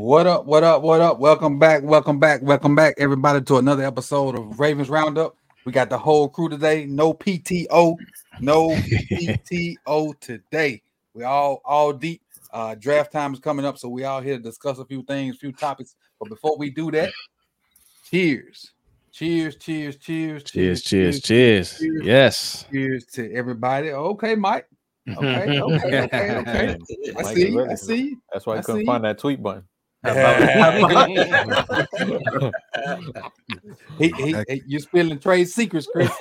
What up? What up? What up? Welcome back. Welcome back. Welcome back, everybody, to another episode of Ravens Roundup. We got the whole crew today. No PTO. No PTO today. We all deep. Draft time is coming up, so we all here to discuss a few things, a few topics. But before we do that, cheers. Cheers, cheers, cheers, cheers, cheers, cheers, cheers. Yes. Cheers to everybody. Okay, Mike. Okay. I see. That's why I couldn't find that tweet button. You're spilling trade secrets, Chris.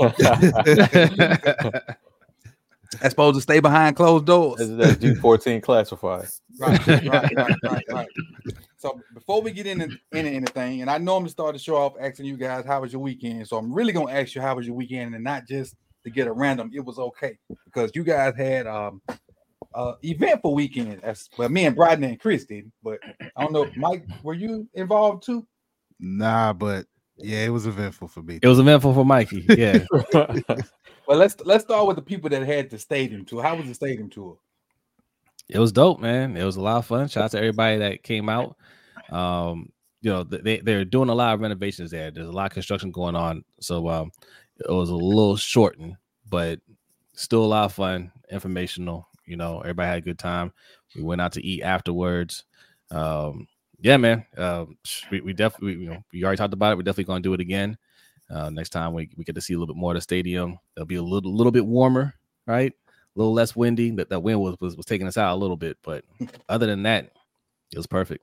That's supposed to stay behind closed doors. That's G14 classified. Right. So before we get into anything, and I normally start the show off asking you guys, how was your weekend? So I'm really going to ask you, how was your weekend? And not just to get a random, it was okay. Because you guys had eventful weekend. Well, me and Bryden and Chris did. But I don't know, Mike, were you involved too? Nah, but yeah, it was eventful for me. It was eventful for Mikey. Yeah. Well, let's start with the people that had the stadium tour. How was the stadium tour? It was dope, man. It was a lot of fun. Shout out to everybody that came out. They're doing a lot of renovations there. There's a lot of construction going on. So it was a little shortened, but still a lot of fun, informational. Everybody had a good time. We went out to eat afterwards. Yeah, man. We definitely, we already talked about it. We're definitely going to do it again. Next time we get to see a little bit more of the stadium. It'll be a little bit warmer, right? A little less windy. That wind was taking us out a little bit, but other than that, it was perfect.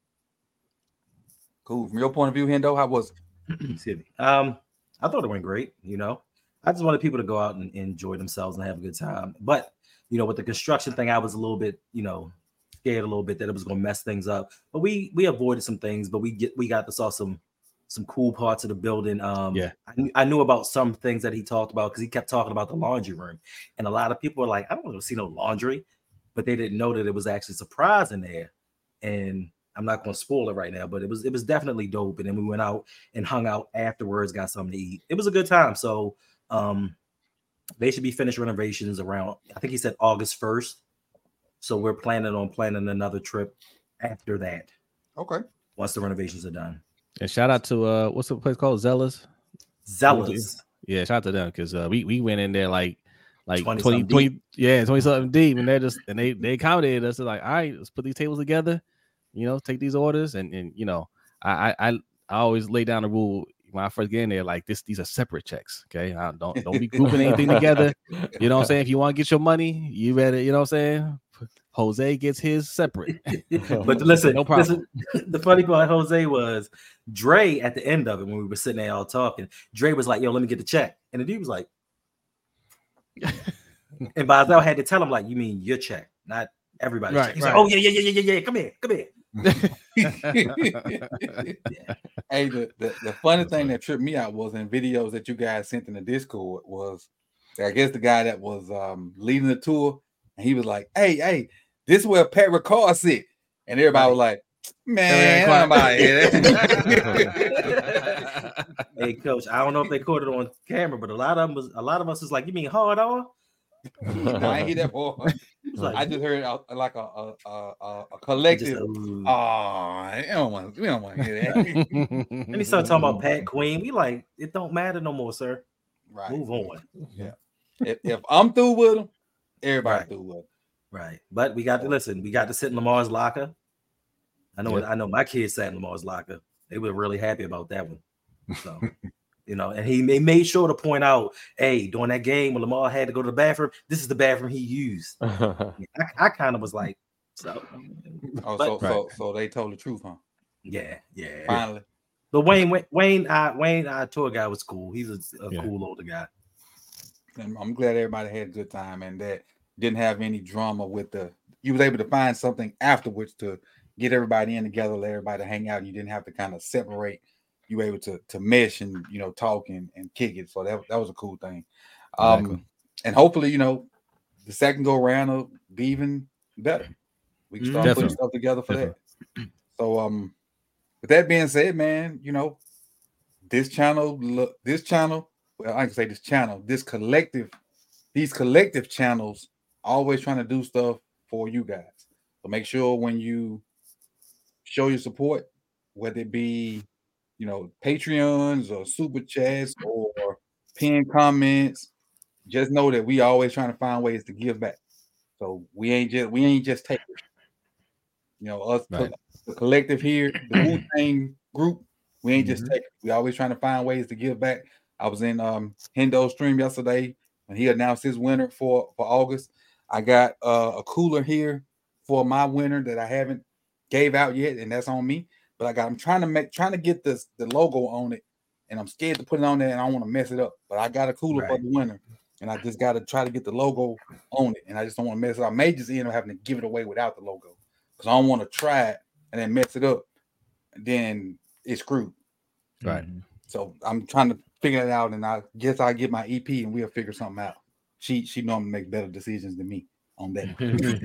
Cool. From your point of view, Hendo, how was it? Excuse me. I thought it went great. I just wanted people to go out and enjoy themselves and have a good time. But with the construction thing, I was a little bit, scared a little bit that it was going to mess things up. But we avoided some things. But we got to saw some cool parts of the building. I knew about some things that he talked about because he kept talking about the laundry room, and a lot of people were like, "I don't want to see no laundry," but they didn't know that it was actually a surprise in there. And I'm not going to spoil it right now, but it was definitely dope. And then we went out and hung out afterwards, got something to eat. It was a good time. So they should be finished renovations around, I think he said August 1st. So we're planning another trip after that. Okay. Once the renovations are done. And shout out to what's the place called? Zealous. Yeah, shout out to them because we went in there like 20 something deep, and they accommodated us. They're like, all right, let's put these tables together, take these orders, and I always lay down the rule when I first get in there, like these are separate checks. Okay, don't be grouping anything together. You know what I'm saying? If you want to get your money, you better, you know what I'm saying? Jose gets his separate. But listen, no problem. The funny part, Jose, was Dre at the end of it when we were sitting there all talking. Dre was like, "Yo, let me get the check," and the dude was like, and Bazel had to tell him, like, "You mean your check, not everybody's check." He's like, "Oh yeah, come here." Hey, the funny thing that tripped me out was in videos that you guys sent in the Discord was, I guess the guy that was leading the tour, and he was like, "Hey, this is where Pat Ricard sit," and everybody was like, "Man, I'm out here." Hey, Coach, I don't know if they caught it on camera, but a lot of us is like, "You mean hard on?" No, I ain't hear that boy. Like, I just heard like a collective. We don't want to hear that. And he started talking about Pat Queen. We like, it don't matter no more, sir. Right. Move on. Yeah. If I'm through with him, everybody through with him. Right. But we got to listen. We got to sit in Lamar's locker. I know my kids sat in Lamar's locker. They were really happy about that one. So. And he made sure to point out, hey, during that game when Lamar had to go to the bathroom, this is the bathroom he used. I kind of was like, so. So they told the truth, huh? Yeah. Finally. But Wayne, our tour guy was cool. He's a cool older guy. And I'm glad everybody had a good time and that didn't have any drama with you was able to find something afterwards to get everybody in together, let everybody hang out, and you didn't have to kind of separate. You were able to mesh and talk and kick it, so that was a cool thing. Exactly. And hopefully the second go around will be even better. We can start putting stuff together for that. So with that being said, man, this channel, well, I can say this channel, these collective channels always trying to do stuff for you guys. So make sure when you show your support, whether it be, Patreons or super chats or pinned comments. Just know that we always trying to find ways to give back. So we ain't just takers. Us Right. the collective here, the Wu-Tang group, we ain't just takers. We always trying to find ways to give back. I was in Hendo's stream yesterday when he announced his winner for August. I got a cooler here for my winner that I haven't gave out yet, and that's on me. But I'm trying to get the logo on it, and I'm scared to put it on there, and I don't want to mess it up. But I got a cooler for the winner, and I just got to try to get the logo on it, and I just don't want to mess it up. I may just end up having to give it away without the logo because I don't want to try it and then mess it up, and then it's screwed. Right. So I'm trying to figure it out, and I guess I'll get my EP, and we'll figure something out. She normally makes better decisions than me on that.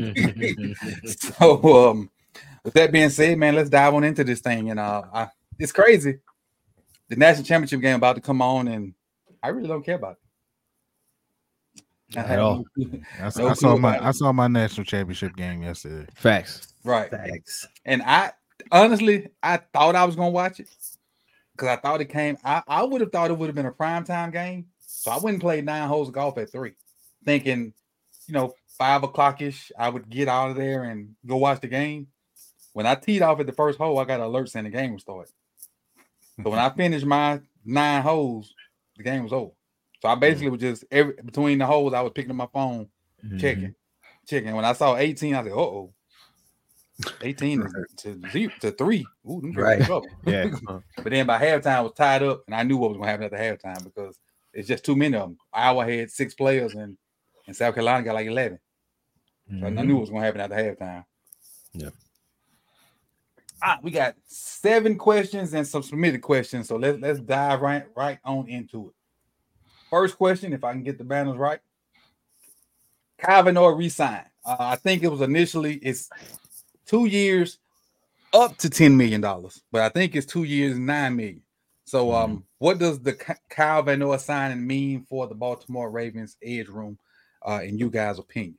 So with that being said, man, let's dive on into this thing. And it's crazy. The national championship game about to come on, and I really don't care about it. At all. I saw my national championship game yesterday. Facts. Right. Facts. And I honestly thought I was gonna watch it because I thought it came. I would have thought it would have been a primetime game. So I went and played 9 holes of golf at 3, thinking, 5 o'clock ish, I would get out of there and go watch the game. When I teed off at the first hole, I got an alert saying the game was started. So when I finished my 9 holes, the game was over. So I basically was just between the holes, I was picking up my phone, checking. When I saw 18, I said, "Uh-oh, 18 to 3." Ooh, right. Yeah. But then by halftime, I was tied up, and I knew what was going to happen at the halftime because it's just too many of them. Iowa had 6 players, and South Carolina got like 11. So I knew what was going to happen at the halftime. Yeah. We got 7 questions and some submitted questions, so let's dive right on into it. First question, if I can get the banners right. Kyle Van Noy re-signed. I think it was initially it's 2 years up to $10 million, but I think it's 2 years, $9 million. So what does the Kyle Van Noy signing mean for the Baltimore Ravens edge room, in you guys' opinion?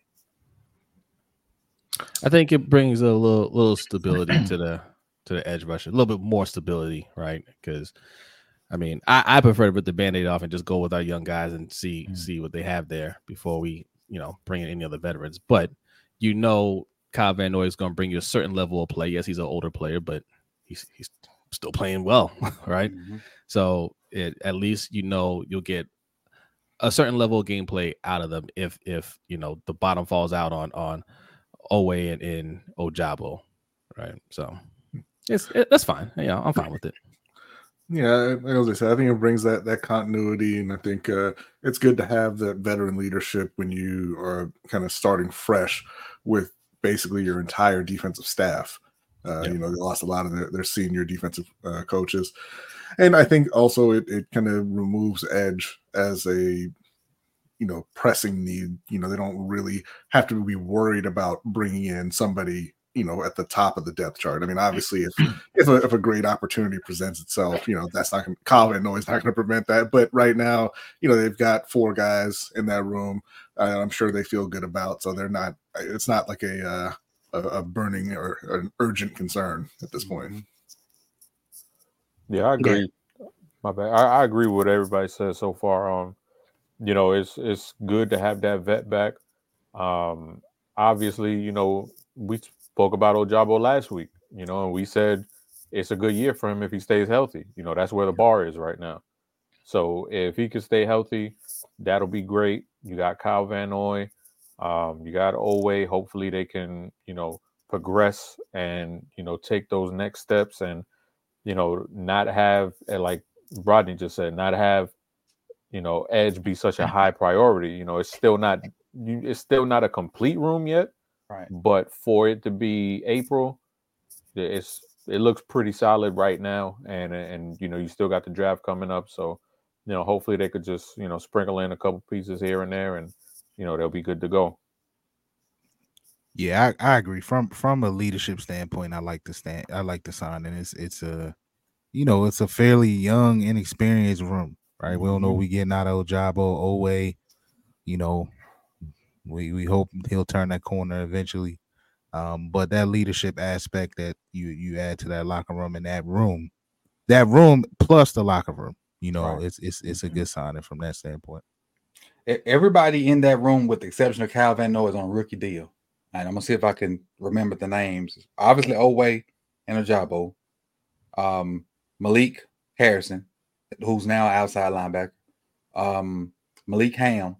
I think it brings a little stability to the edge rusher, a little bit more stability, right? Because I mean, I prefer to put the Band-Aid off and just go with our young guys and see what they have there before we, bring in any other veterans. But Kyle Van Noy is going to bring you a certain level of play. Yes, he's an older player, but he's still playing well, right? Mm-hmm. So at least you'll get a certain level of gameplay out of them if the bottom falls out on Owe and Ojabo, right? So that's fine. Yeah, I'm fine with it. Yeah, as I said, I think it brings that continuity, and I think it's good to have that veteran leadership when you are kind of starting fresh with basically your entire defensive staff. They lost a lot of their senior defensive coaches, and I think also it kind of removes edge as a pressing need. They don't really have to be worried about bringing in somebody at the top of the depth chart. I mean, obviously, if a great opportunity presents itself, that's not going to, Kyle Van Noy is not going to prevent that. But right now, they've got 4 guys in that room. I'm sure they feel good about. So it's not like a burning or an urgent concern at this point. Yeah, I agree. My bad. I agree with what everybody says so far. It's good to have that vet back. Obviously, we spoke about Ojabo last week, and we said it's a good year for him if he stays healthy. That's where the bar is right now. So if he can stay healthy, that'll be great. You got Kyle Van Noy, you got Owe. Hopefully they can, progress and, take those next steps and, not have, like Rodney just said, not have, edge be such a high priority. It's still not a complete room yet. Right. But for it to be April, it looks pretty solid right now, and you still got the draft coming up, so hopefully they could just sprinkle in a couple pieces here and there, and they'll be good to go. Yeah, I agree. From a leadership standpoint, I like the sign, and it's a fairly young, inexperienced room, right? We don't know what we getting out of Ojabo, Owe. We hope he'll turn that corner eventually. But that leadership aspect that you add to that locker room and that room plus the locker room, Right. it's a good signing from that standpoint. Everybody in that room, with the exception of Kyle Van Noy, is on a rookie deal. And I'm gonna see if I can remember the names. Obviously, Oweh and Ojabo, Malik Harrison, who's now outside linebacker, Malik Ham,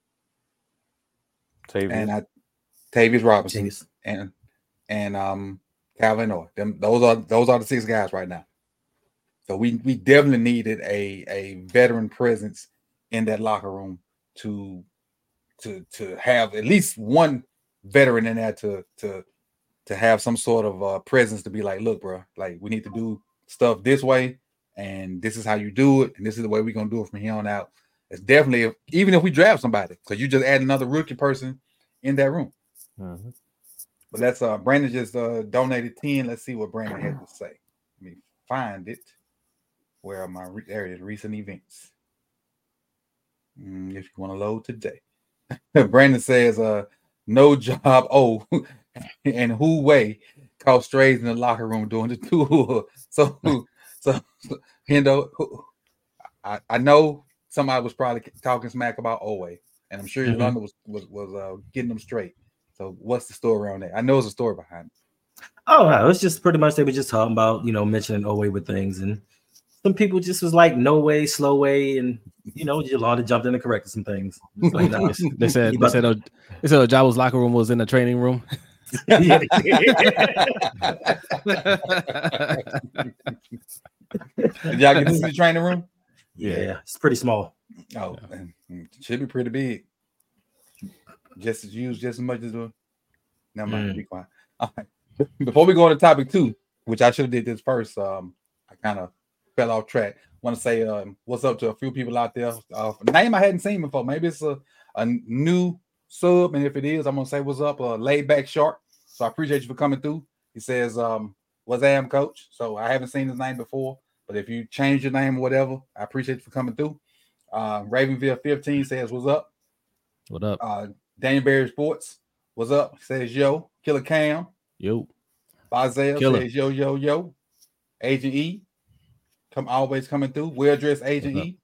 and Tavius Robinson, and Kyle Van Noy. Those are the 6 guys right now. So we definitely needed a veteran presence in that locker room to have at least one veteran in there to have some sort of presence to be like, look, bro, like we need to do stuff this way, and this is how you do it, and this is the way we're gonna do it from here on out. It's definitely, even if we draft somebody, because you just add another rookie person in that room. Mm-hmm. But that's Brandon just donated 10. Let's see what Brandon had to say. Let me find it. Where are my there it is, recent events. If you want to load today. Brandon says no job. Oh, and who way caught strays in the locker room during the tour. So Hendo, I know somebody was probably talking smack about Oweh, and I'm sure London was getting them straight. So what's the story around that? I know there's a story behind it. Oh, no, it's just pretty much they were just talking about, mentioning Oweh with things, and some people just was like, no way, slow way, and Yolanda jumped in and corrected some things. Like, no. They said Ojabo's locker room was in the training room. Did y'all get to see the training room? Yeah, it's pretty small. Oh, it should be pretty big. Just as much as the. Never mind. Be quiet. All right. Before we go on to topic 2, which I should have did this first, I kind of fell off track. Want to say what's up to a few people out there. Name I hadn't seen before. Maybe it's a new sub, and if it is, I'm gonna say what's up. Laid back shark. So I appreciate you for coming through. He says, "What's am coach?" So I haven't seen his name before, but if you change your name or whatever, I appreciate you for coming through. Ravenville 15 says, "What's up?" What up? Daniel Berry Sports, what's up? Says yo. Killer Cam. Yo. Bazel says yo. Agent E. Always coming through. Well dressed Agent E.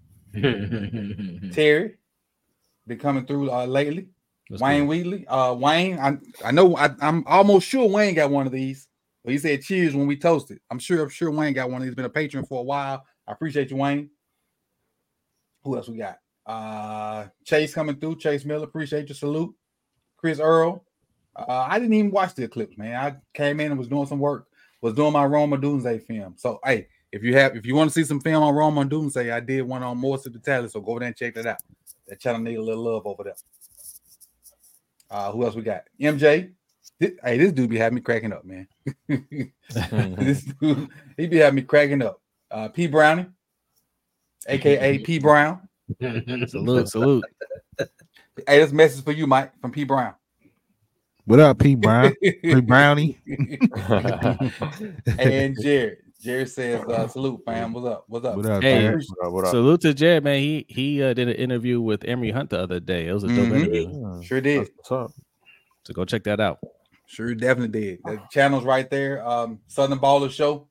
Terry. Been coming through lately. That's Wayne Wheatley. Wayne, I know I'm almost sure Wayne got one of these. But he said cheers when we toasted. I'm sure Wayne got one of these. Been a patron for a while. I appreciate you, Wayne. Who else we got? Chase coming through. Chase Miller, appreciate your salute. Chris Earl. I didn't even watch the eclipse, man. I came in and was doing some work. Was doing my Roma Doomsday film. So hey, if you want to see some film on Roma Doomsday, I did one on Morse of the Tally. So go over there and check that out. That channel need a little love over there. Who else we got? MJ. This dude be having me cracking up, man. This dude, he be having me cracking up. P Brownie, aka P Brown. Salute. Hey, this message for you, Mike, from P Brown. What up, P Brown? P Brownie. And Jared. Jared says, salute, fam. What's up? What up? Hey, what up? Salute to Jared, man. He did an interview with Emery Hunt the other day. It was a dope interview. Sure did. What's up? So go check that out. Sure, definitely did. The channel's right there. Southern Baller Show.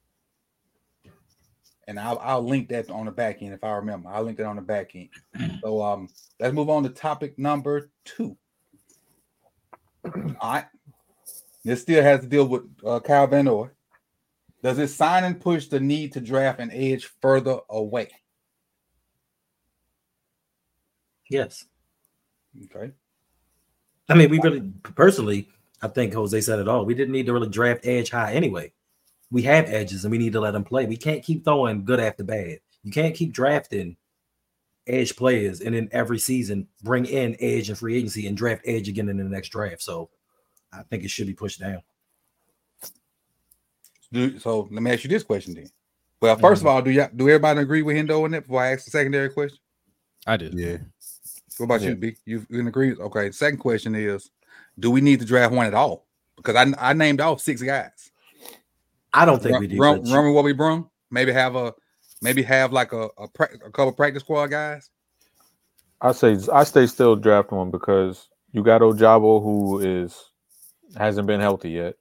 And I'll link that on the back end if I remember. I'll link it on the back end. So let's move on to topic number 2. All right. This still has to deal with Kyle Van Noy. Does his signing push the need to draft an edge further away? Yes. Okay. I mean, we really, personally, I think Jose said it all. We didn't need to really draft edge high anyway. We have edges and we need to let them play. We can't keep throwing good after bad. You can't keep drafting edge players and then every season bring in edge and free agency and draft edge again in the next draft. So I think it should be pushed down. So let me ask you this question then. Well, first of all, do everybody agree with Hendo on that before I ask the secondary question? I do. Yeah. What about you, B? You agree? Okay. The second question is, do we need to draft one at all? Because I named off 6 guys. I don't think we do. Remember what we brung? Maybe have like a couple practice squad guys. I stay still draft one because you got Ojabo, who is hasn't been healthy yet.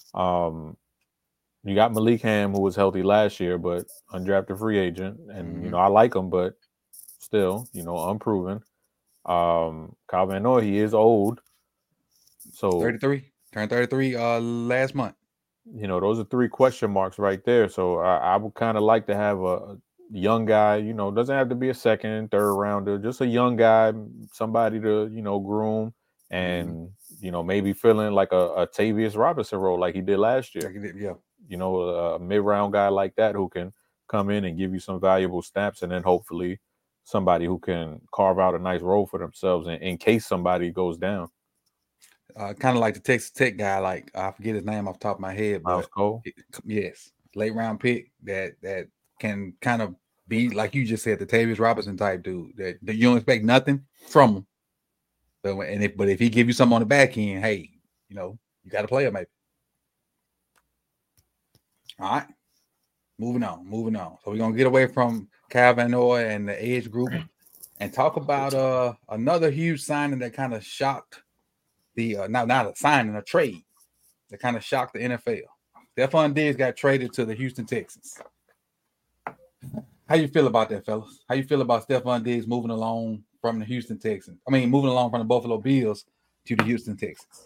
You got Malik Ham, who was healthy last year, but undrafted free agent. And, you know, I like him, but still, you know, unproven. Kyle Van Noy, he is old. So 33, turned 33 last month. You know, those are 3 question marks right there. So I would kind of like to have a young guy, you know, doesn't have to be a second, third rounder, just a young guy, somebody to, you know, groom and, you know, maybe fill in like a Tavius Robinson role like he did last year. Yeah. You know, a mid-round guy like that who can come in and give you some valuable snaps, and then hopefully somebody who can carve out a nice role for themselves in case somebody goes down. Kind of like the Texas Tech guy, like I forget his name off the top of my head, Miles but Cole. Yes, late round pick that can kind of be like you just said, the Tavius Robinson type dude that you don't expect nothing from him. But if he give you something on the back end, hey, you know, you got to play it maybe. All right, moving on. So we're gonna get away from Kyle Van Noy and the Edge group and talk about another huge signing that kind of shocked the not a signing, a trade that kind of shocked the NFL. Stephon Diggs got traded to the Houston Texans. How you feel about that, fellas? How you feel about Stephon Diggs moving along from the Houston Texans? I mean, moving along from the Buffalo Bills to the Houston Texans.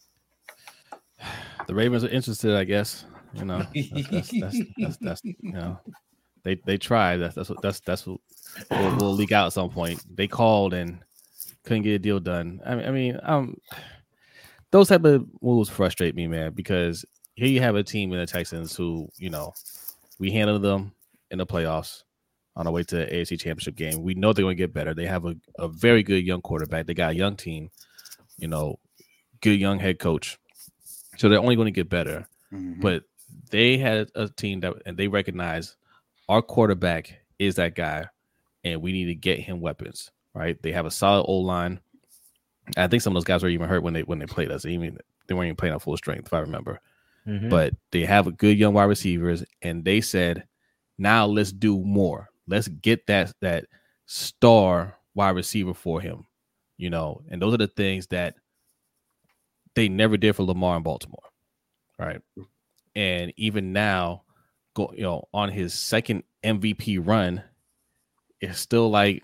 The Ravens are interested, I guess. You know, that's you know, they tried. That's what will leak out at some point. They called and couldn't get a deal done. I mean, those type of moves frustrate me, man, because here you have a team in the Texans who, you know, we handled them in the playoffs on our way to the AFC Championship game. We know they're going to get better. They have a very good young quarterback. They got a young team, you know, good young head coach. So they're only going to get better. Mm-hmm. But they had a team and they recognize our quarterback is that guy, and we need to get him weapons, right? They have a solid O-line. I think some of those guys were even hurt when they played us. They weren't even playing at full strength, if I remember. Mm-hmm. But they have a good young wide receivers, and they said, now let's do more. Let's get that star wide receiver for him, you know. And those are the things that they never did for Lamar in Baltimore, right? And even now, you know, on his second MVP run, it's still like,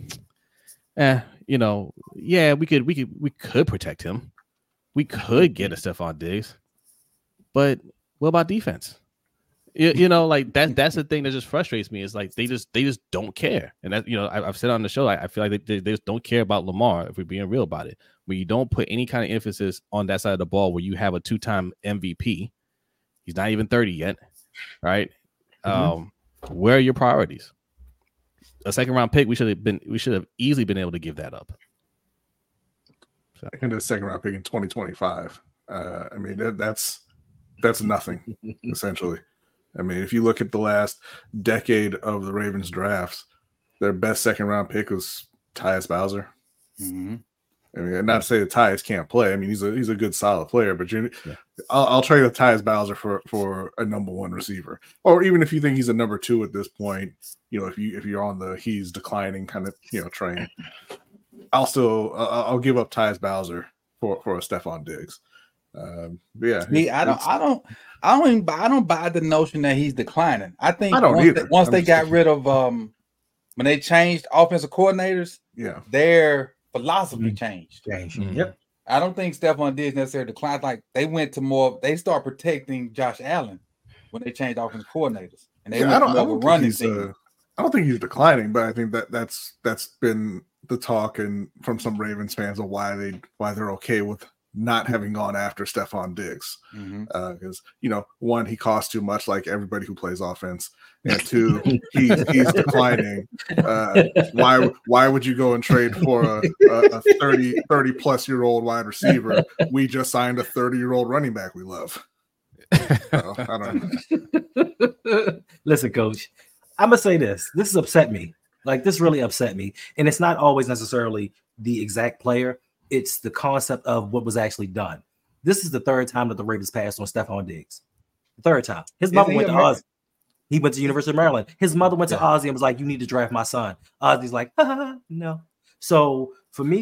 you know, yeah, we could protect him. We could get a Stephon Diggs, but what about defense? You know, like that's the thing that just frustrates me. Is like they just don't care, and that, you know, I've said on the show, I feel like they just don't care about Lamar. If we're being real about it, when you don't put any kind of emphasis on that side of the ball, where you have a 2-time MVP, he's not even 30 yet, right? Mm-hmm. Where are your priorities? A second round pick, we should have easily been able to give that up. So. And a second round pick in 2025. I mean, that's nothing essentially. I mean, if you look at the last decade of the Ravens drafts, their best second round pick was Tyus Bowser. Mm-hmm. I mean, not to say that Tyus can't play. I mean, he's a good, solid player. But I'll trade with Tyus Bowser for a number 1 receiver, or even if you think he's a number 2 at this point. You know, if you're on the he's declining kind of, you know, train, I'll give up Tyus Bowser for a Stephon Diggs. Yeah, me, I don't buy the notion that he's declining. I think once they got rid of when they changed offensive coordinators, their philosophy changed. Mm-hmm. Yep. I don't think Stephon Diggs necessarily declined. Like they start protecting Josh Allen when they changed offensive coordinators, and they went more of a running team. I don't think he's declining, but I think that's been the talk and from some Ravens fans of why they're okay with not having gone after Stephon Diggs. Because, you know, 1, he costs too much, like everybody who plays offense, and 2, he's declining. Why would you go and trade for a 30 plus year old wide receiver? We just signed a 30-year-old running back we love. So, I don't know. Listen, Coach, I'm gonna say this has upset me. Like, this really upset me, and it's not always necessarily the exact player. It's the concept of what was actually done. This is the 3rd time that the Ravens passed on Stephon Diggs. The 3rd time. His mother went to Ozzy. He went to the University of Maryland. His mother went to Ozzy and was like, "You need to draft my son." Ozzy's like, no. So for me,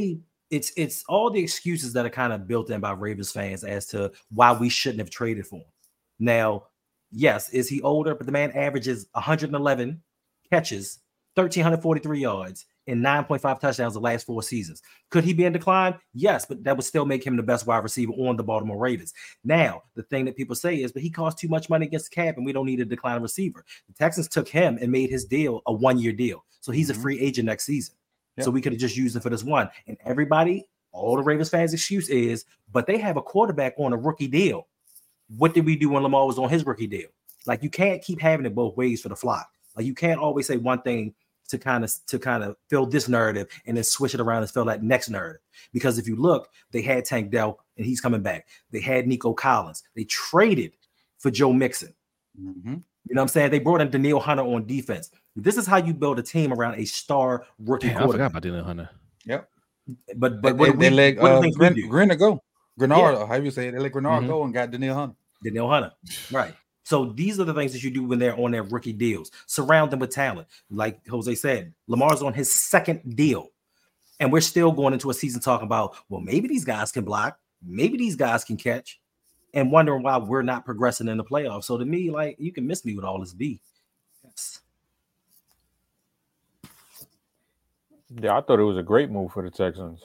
it's all the excuses that are kind of built in by Ravens fans as to why we shouldn't have traded for him. Now, yes, is he older? But the man averages 111 catches, 1,343 yards, and 9.5 touchdowns the last 4 seasons. Could he be in decline? Yes, but that would still make him the best wide receiver on the Baltimore Ravens. Now, the thing that people say is, but he costs too much money against the cap, and we don't need a declining receiver. The Texans took him and made his deal a 1-year deal. So he's a free agent next season. Yep. So we could have just used him for this one. And everybody, all the Ravens fans' excuse is, but they have a quarterback on a rookie deal. What did we do when Lamar was on his rookie deal? Like, you can't keep having it both ways for the flock. Like, you can't always say one thing to kind of fill this narrative and then switch it around and fill that next narrative. Because if you look, they had Tank Dell and he's coming back. They had Nico Collins. They traded for Joe Mixon. Mm-hmm. You know what I'm saying? They brought in Danielle Hunter on defense. This is how you build a team around a star rookie quarterback. I forgot about Danielle Hunter. Yep. But they let Grenard go. Grenard, how you say it? They let Grenard go and got Danielle Hunter. Danielle Hunter. Right. So these are the things that you do when they're on their rookie deals. Surround them with talent. Like Jose said, Lamar's on his second deal. And we're still going into a season talking about, well, maybe these guys can block. Maybe these guys can catch. And wondering why we're not progressing in the playoffs. So to me, like, you can miss me with all this B. Yes. Yeah, I thought it was a great move for the Texans.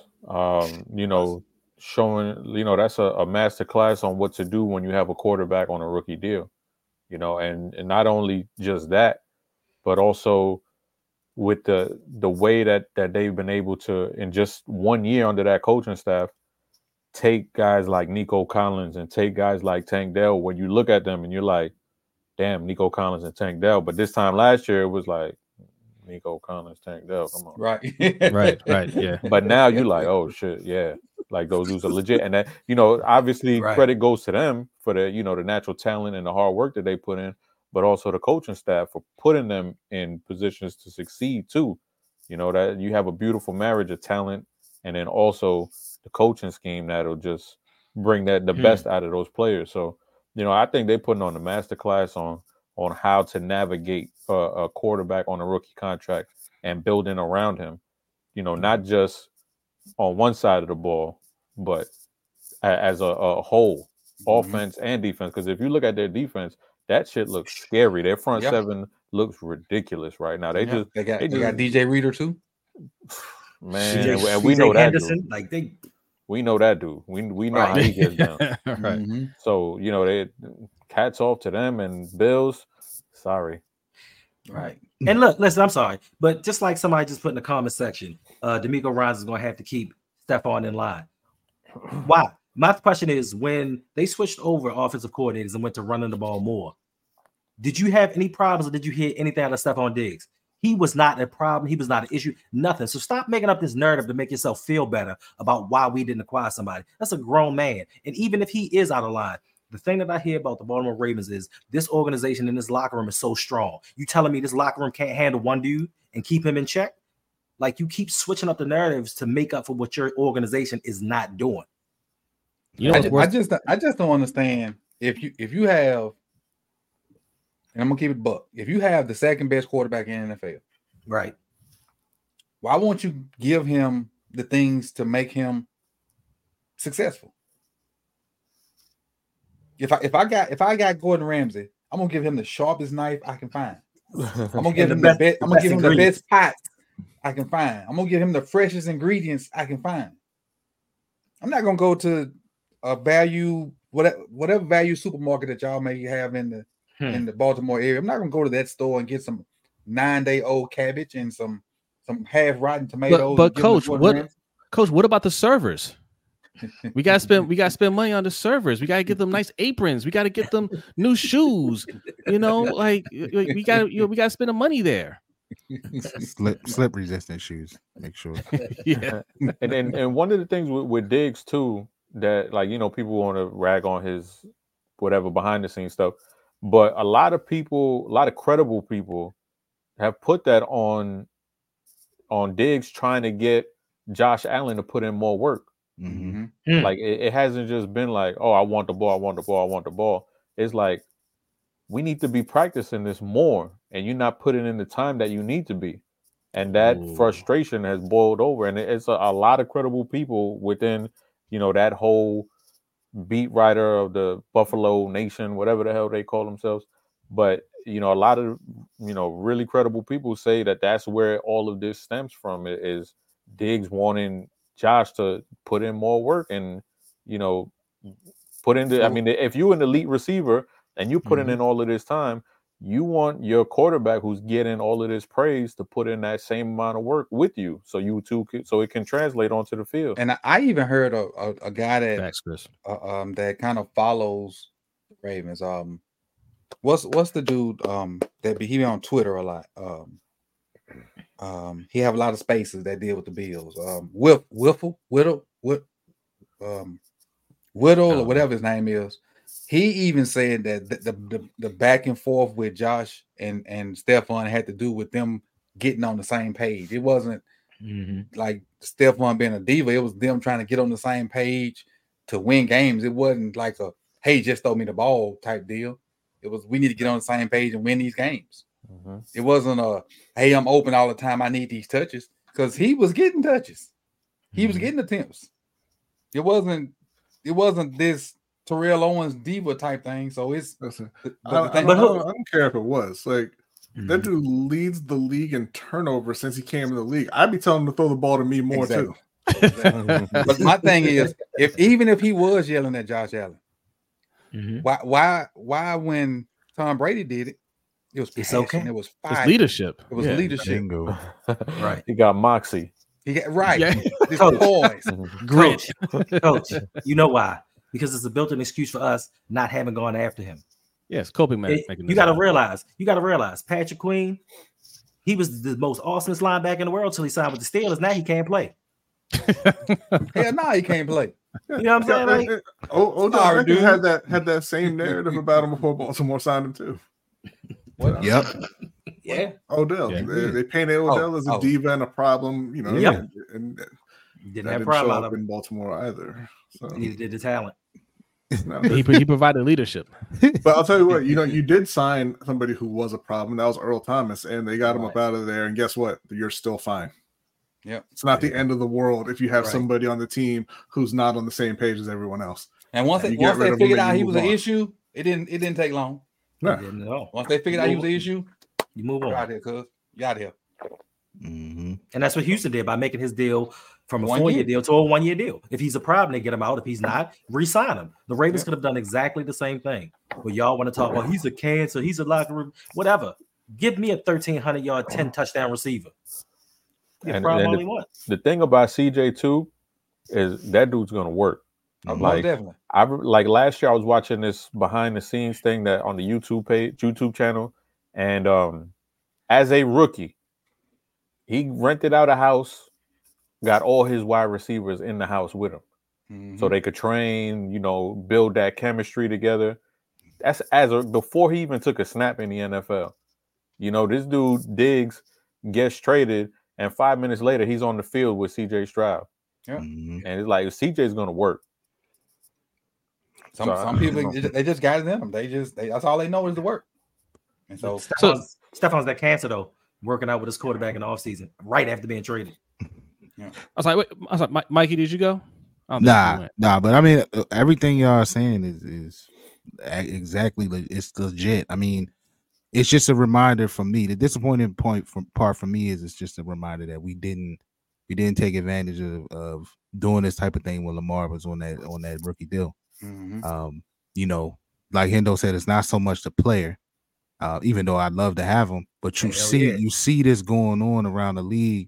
Showing, that's a master class on what to do when you have a quarterback on a rookie deal. And not only just that, but also with the way that they've been able to, in just 1 year under that coaching staff, take guys like Nico Collins and take guys like Tank Dell. When you look at them and you're like, damn, Nico Collins and Tank Dell. But this time last year, it was like, Nico Collins, Tank Dell, come on. Right. right, yeah. But now you're like, oh, shit, yeah. Like, those dudes are legit. And that, obviously credit goes to them for the, the natural talent and the hard work that they put in, but also the coaching staff for putting them in positions to succeed too. That you have a beautiful marriage of talent and then also the coaching scheme that'll just bring the best out of those players. So, I think they're putting on the masterclass on how to navigate a quarterback on a rookie contract and building around him, not just on one side of the ball, but as a whole, offense and defense. Because if you look at their defense, that shit looks scary. Their front seven looks ridiculous right now. They got DJ Reader too. Man, and we know that dude. We know that dude. We know how he gets down. Right. Mm-hmm. So, they hats off to them and Bills. Sorry. Right. And look, listen, I'm sorry, but just like somebody just put in the comment section, D'Amico Ryans is going to have to keep Stephon in line. Why? My question is, when they switched over offensive coordinators and went to running the ball more, did you have any problems or did you hear anything out of Stephon Diggs? He was not a problem. He was not an issue. Nothing. So stop making up this narrative to make yourself feel better about why we didn't acquire somebody. That's a grown man. And even if he is out of line, the thing that I hear about the Baltimore Ravens is this organization in this locker room is so strong. You telling me this locker room can't handle one dude and keep him in check? Like, you keep switching up the narratives to make up for what your organization is not doing. I just don't understand if you have, and I'm gonna keep it buck. If you have the second best quarterback in the NFL, right? Why won't you give him the things to make him successful? If I got Gordon Ramsay, I'm gonna give him the sharpest knife I can find. I'm gonna give him the best. I'm gonna give him the best pots I can find. I'm gonna give him the freshest ingredients I can find. I'm not gonna go to a value whatever value supermarket that y'all may have in the Baltimore area. I'm not gonna go to that store and get some 9-day-old cabbage and some half rotten tomatoes. But Coach, what about the servers? We gotta spend money on the servers. We gotta get them nice aprons. We gotta get them new shoes. We gotta spend the money there. Slip resistant shoes. Make sure. Yeah. And one of the things with Diggs too, that people want to rag on his whatever behind the scenes stuff, but a lot of credible people have put that on Diggs trying to get Josh Allen to put in more work. Mm-hmm. Like it hasn't just been like, oh, I want the ball. It's like, we need to be practicing this more, and you're not putting in the time that you need to be. and that Ooh. frustration has boiled over, and it's a lot of credible people within, that whole beat writer of the Buffalo Nation, whatever the hell they call themselves. But a lot of really credible people say that that's where all of this stems from, is Diggs wanting Josh to put in more work and put into. I mean, if you're an elite receiver and you putting in all of this time, you want your quarterback who's getting all of this praise to put in that same amount of work with you, so you two so it can translate onto the field. And I even heard a guy that Thanks, Chris. that kind of follows the Ravens. What's the dude that he be on Twitter a lot? He have a lot of spaces that deal with the Bills. Whittle, or whatever his name is. He even said that the back and forth with Josh and Stephon had to do with them getting on the same page. It wasn't like Stephon being a diva. It was them trying to get on the same page to win games. It wasn't like a, hey, just throw me the ball type deal. It was, we need to get on the same page and win these games. It wasn't a, hey, I'm open all the time, I need these touches, because he was getting touches. He was getting attempts. It wasn't this Terrell Owens diva type thing. So it's I don't care if it was like that dude leads the league in turnover since he came in the league. I'd be telling him to throw the ball to me more too. But my thing is, even if he was yelling at Josh Allen, why when Tom Brady did it, it was passion, okay. It was fire. It's leadership. It was leadership. Right. He got moxie. He got right. Yeah. This poise. Grit. Coach, you know why? Because it's a built-in excuse for us not having gone after him. Yes, coping mechanism. You got to realize, Patrick Queen, he was the most awesomest linebacker in the world until he signed with the Steelers. Now he can't play. Yeah, now he can't play. You know what I'm saying? Like, Odell had that same narrative about him before Baltimore signed him too. What? Yep. Yeah. Odell. Yeah. They painted Odell as a diva and a problem, Yep. and didn't have a problem out of in Baltimore either. So neither did the talent. No. He provided leadership. But I'll tell you what, you did sign somebody who was a problem. That was Earl Thomas, and they got him up out of there. And guess what? You're still fine. Yeah, it's not the end of the world if you have somebody on the team who's not on the same page as everyone else. And once they figured out he was an issue, it didn't take long. No. Once they figured out he was an issue, you move on. You're out here, cuz. You're out here. And that's what Houston did by making his deal from a 4-year deal to a 1-year deal. If he's a problem, they get him out. If he's not, re-sign him. The Ravens could have done exactly the same thing. But y'all want to talk about he's a cancer, he's a locker room, whatever. Give me a 1,300-yard, 10-touchdown receiver. The thing about CJ too is that dude's gonna work. Definitely. Like last year, I was watching this behind the scenes thing that on the YouTube channel, and as a rookie, he rented out a house, got all his wide receivers in the house with him, so they could train, build that chemistry together. That's before he even took a snap in the NFL. This dude Diggs gets traded, and 5 minutes later, he's on the field with CJ Stroud. Yeah, and it's like CJ's gonna work. Some people they just got it in them. That's all they know is the work. And so Stephon's that cancer though, working out with his quarterback in the offseason, right after being traded. Yeah. I was like, Mikey, did you go? Nah. But I mean, everything y'all are saying is exactly, it's legit. I mean, it's just a reminder for me. The disappointing part for me is it's just a reminder that we didn't take advantage of doing this type of thing when Lamar was on that rookie deal. Like Hendo said, it's not so much the player, even though I'd love to have him, but you see this going on around the league,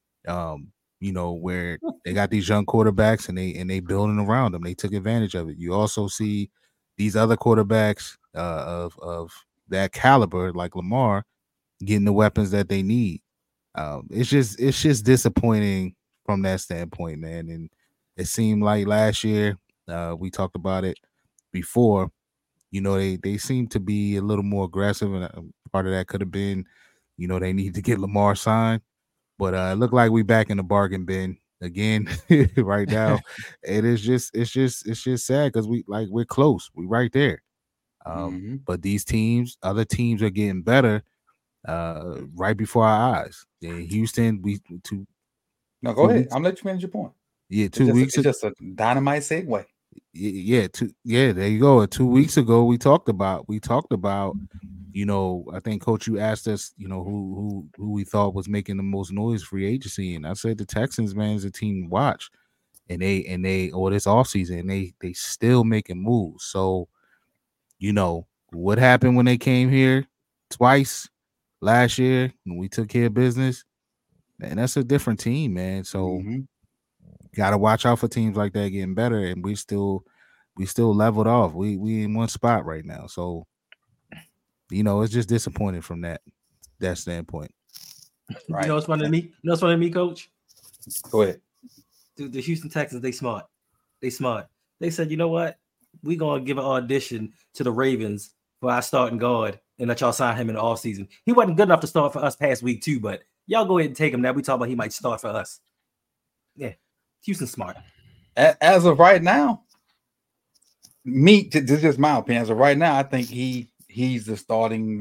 where they got these young quarterbacks and they building around them. They took advantage of it. You also see these other quarterbacks of that caliber, like Lamar, getting the weapons that they need. It's just disappointing from that standpoint, man. And it seemed like last year, we talked about it before, they seem to be a little more aggressive, and part of that could have been, they need to get Lamar signed, but it looked like we back in the bargain bin again right now. And it's just sad because we're close, we right there. But these other teams are getting better, right before our eyes. In Houston, No, go ahead. I'm gonna let you finish your point. Yeah, 2 weeks. It's just a dynamite segue. Yeah, there you go. 2 weeks ago, we talked about. You know, I think Coach, you asked us, you know, who we thought was making the most noise free agency, and I said the Texans, man, is a team to watch, and they or this offseason, and they still making moves. So, you know, what happened when they came here twice last year when we took care of business, and that's a different team, man. So gotta watch out for teams like that getting better, and we still leveled off. We in one spot right now, so. You know, it's just disappointing from that standpoint. Right. You know what's funny to me? You know what's funny to me, Coach? Go ahead. Dude, the Houston Texans, they smart. They said, you know what? We're gonna give an audition to the Ravens for our starting guard and let y'all sign him in the offseason. He wasn't good enough to start for us past week 2, but y'all go ahead and take him. Now we talk about he might start for us. Yeah, Houston's smart. As of right now, this is just my opinion. As of right now, I think he's the starting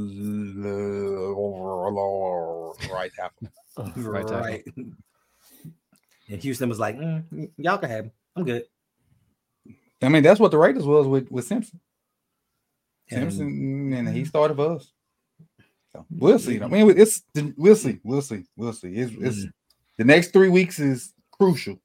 right tackle. Right. And Houston was like, y'all can have him. I'm good. I mean, that's what the Raiders was with Simpson. And he started for us. So we'll see. I mean, we'll see. It's the next 3 weeks is crucial.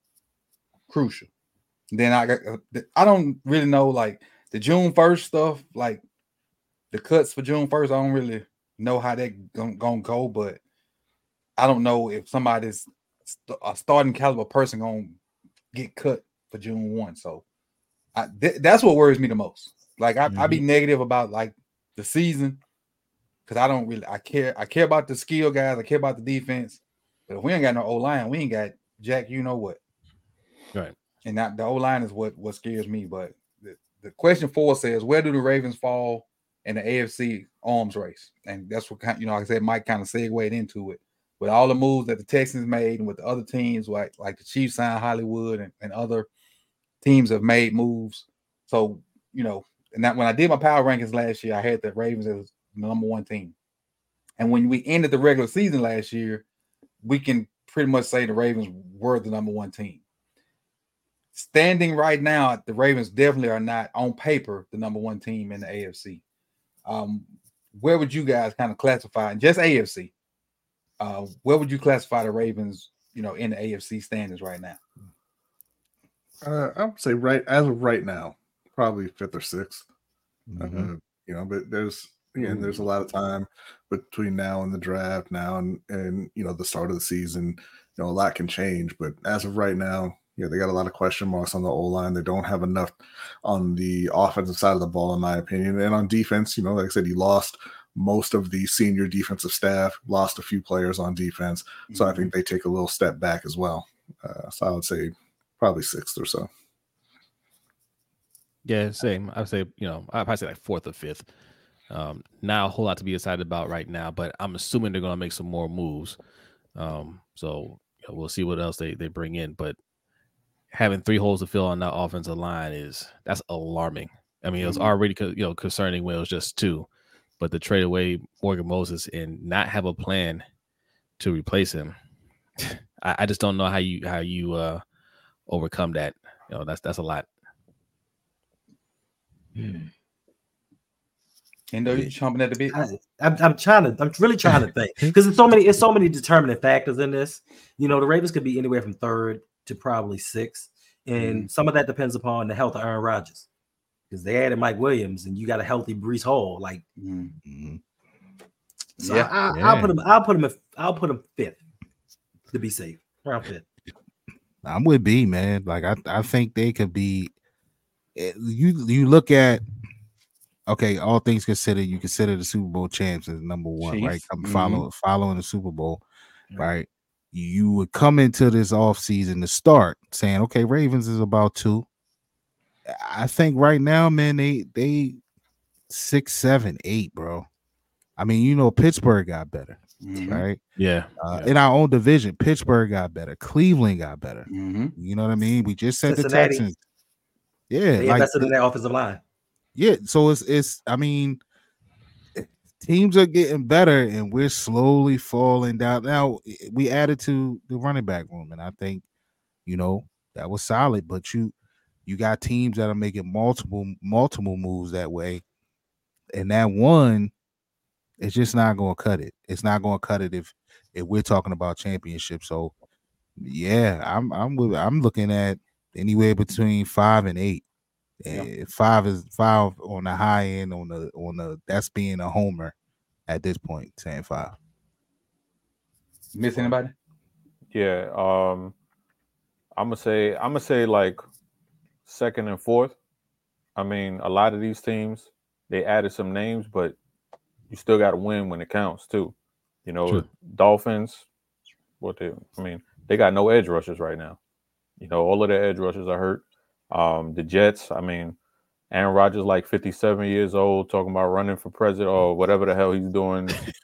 Then I don't really know, like the June 1st stuff, like the cuts for June 1st. I don't really know how that gonna go, but I don't know if somebody's a starting caliber person gonna get cut for June 1. So that's what worries me the most. Like I be negative about like the season because I care about the skill guys, I care about the defense, but if we ain't got no O-line, we ain't got Jack, you know what. Right. And that the O-line is what scares me. But the question 4 says, where do the Ravens fall in the AFC arms race? And that's what like I said, Mike kind of segued into it. With all the moves that the Texans made and with the other teams like the Chiefs signed Hollywood and other teams have made moves. So, you know, and that when I did my power rankings last year, I had the Ravens as the number 1 team. And when we ended the regular season last year, we can pretty much say the Ravens were the number 1 team. Standing right now, the Ravens definitely are not on paper the number 1 team in the AFC. Where would you guys kind of classify, just AFC? Where would you classify the Ravens, you know, in the AFC standings right now? I would say as of right now, probably 5th or 6th. You know, but there's a lot of time between now and the draft and you know the start of the season. You know, a lot can change, but as of right now, yeah, they got a lot of question marks on the O-line. They don't have enough on the offensive side of the ball, in my opinion. And on defense, you know, like I said, he lost most of the senior defensive staff, lost a few players on defense. So I think they take a little step back as well. So I would say probably 6th or so. Yeah, same. I would say, you know, I'd probably say like 4th or 5th. Not a whole lot to be excited about right now, but I'm assuming they're going to make some more moves. So you know, we'll see what else they bring in. But having 3 holes to fill on that offensive line that's alarming. I mean, it was already concerning when it was just 2, but to trade away Morgan Moses and not have a plan to replace him, I just don't know how you overcome that. You know, that's a lot. And though you're chomping at the bit, I'm really trying to think because it's so many determining factors in this. You know, the Ravens could be anywhere from 3rd to probably 6th, and some of that depends upon the health of Aaron Rodgers because they added Mike Williams, and you got a healthy Breece Hall. Like, so I'll put him 5th to be safe, around 5th. I'm with B, man. Like I think they could be. You look at. Okay, all things considered, you consider the Super Bowl champs as number 1, Chiefs. Right? Following the Super Bowl, right? You would come into this offseason to start saying, okay, Ravens is about 2. I think right now, man, they 6, 7, 8, bro. I mean, you know, Pittsburgh got better, right? Yeah. In our own division, Pittsburgh got better. Cleveland got better. You know what I mean? We just said Cincinnati. The Texans. Yeah, they invested in their offensive line. Yeah, so it's. I mean, teams are getting better, and we're slowly falling down. Now we added to the running back room, and I think that was solid. But you got teams that are making multiple moves that way, and that one, it's just not going to cut it. It's not going to cut it if we're talking about championship. So yeah, I'm looking at anywhere between 5 and 8. Yeah. 5 on the high end, on the that's being a homer at this point, saying 5. Miss anybody? Yeah, I'm gonna say like 2nd and 4th. I mean, a lot of these teams, they added some names, but you still got to win when it counts too. Sure. Dolphins, they got no edge rushers right now. All of their edge rushers are hurt. The Jets, I mean, Aaron Rodgers, like 57 years old, talking about running for president or whatever the hell he's doing.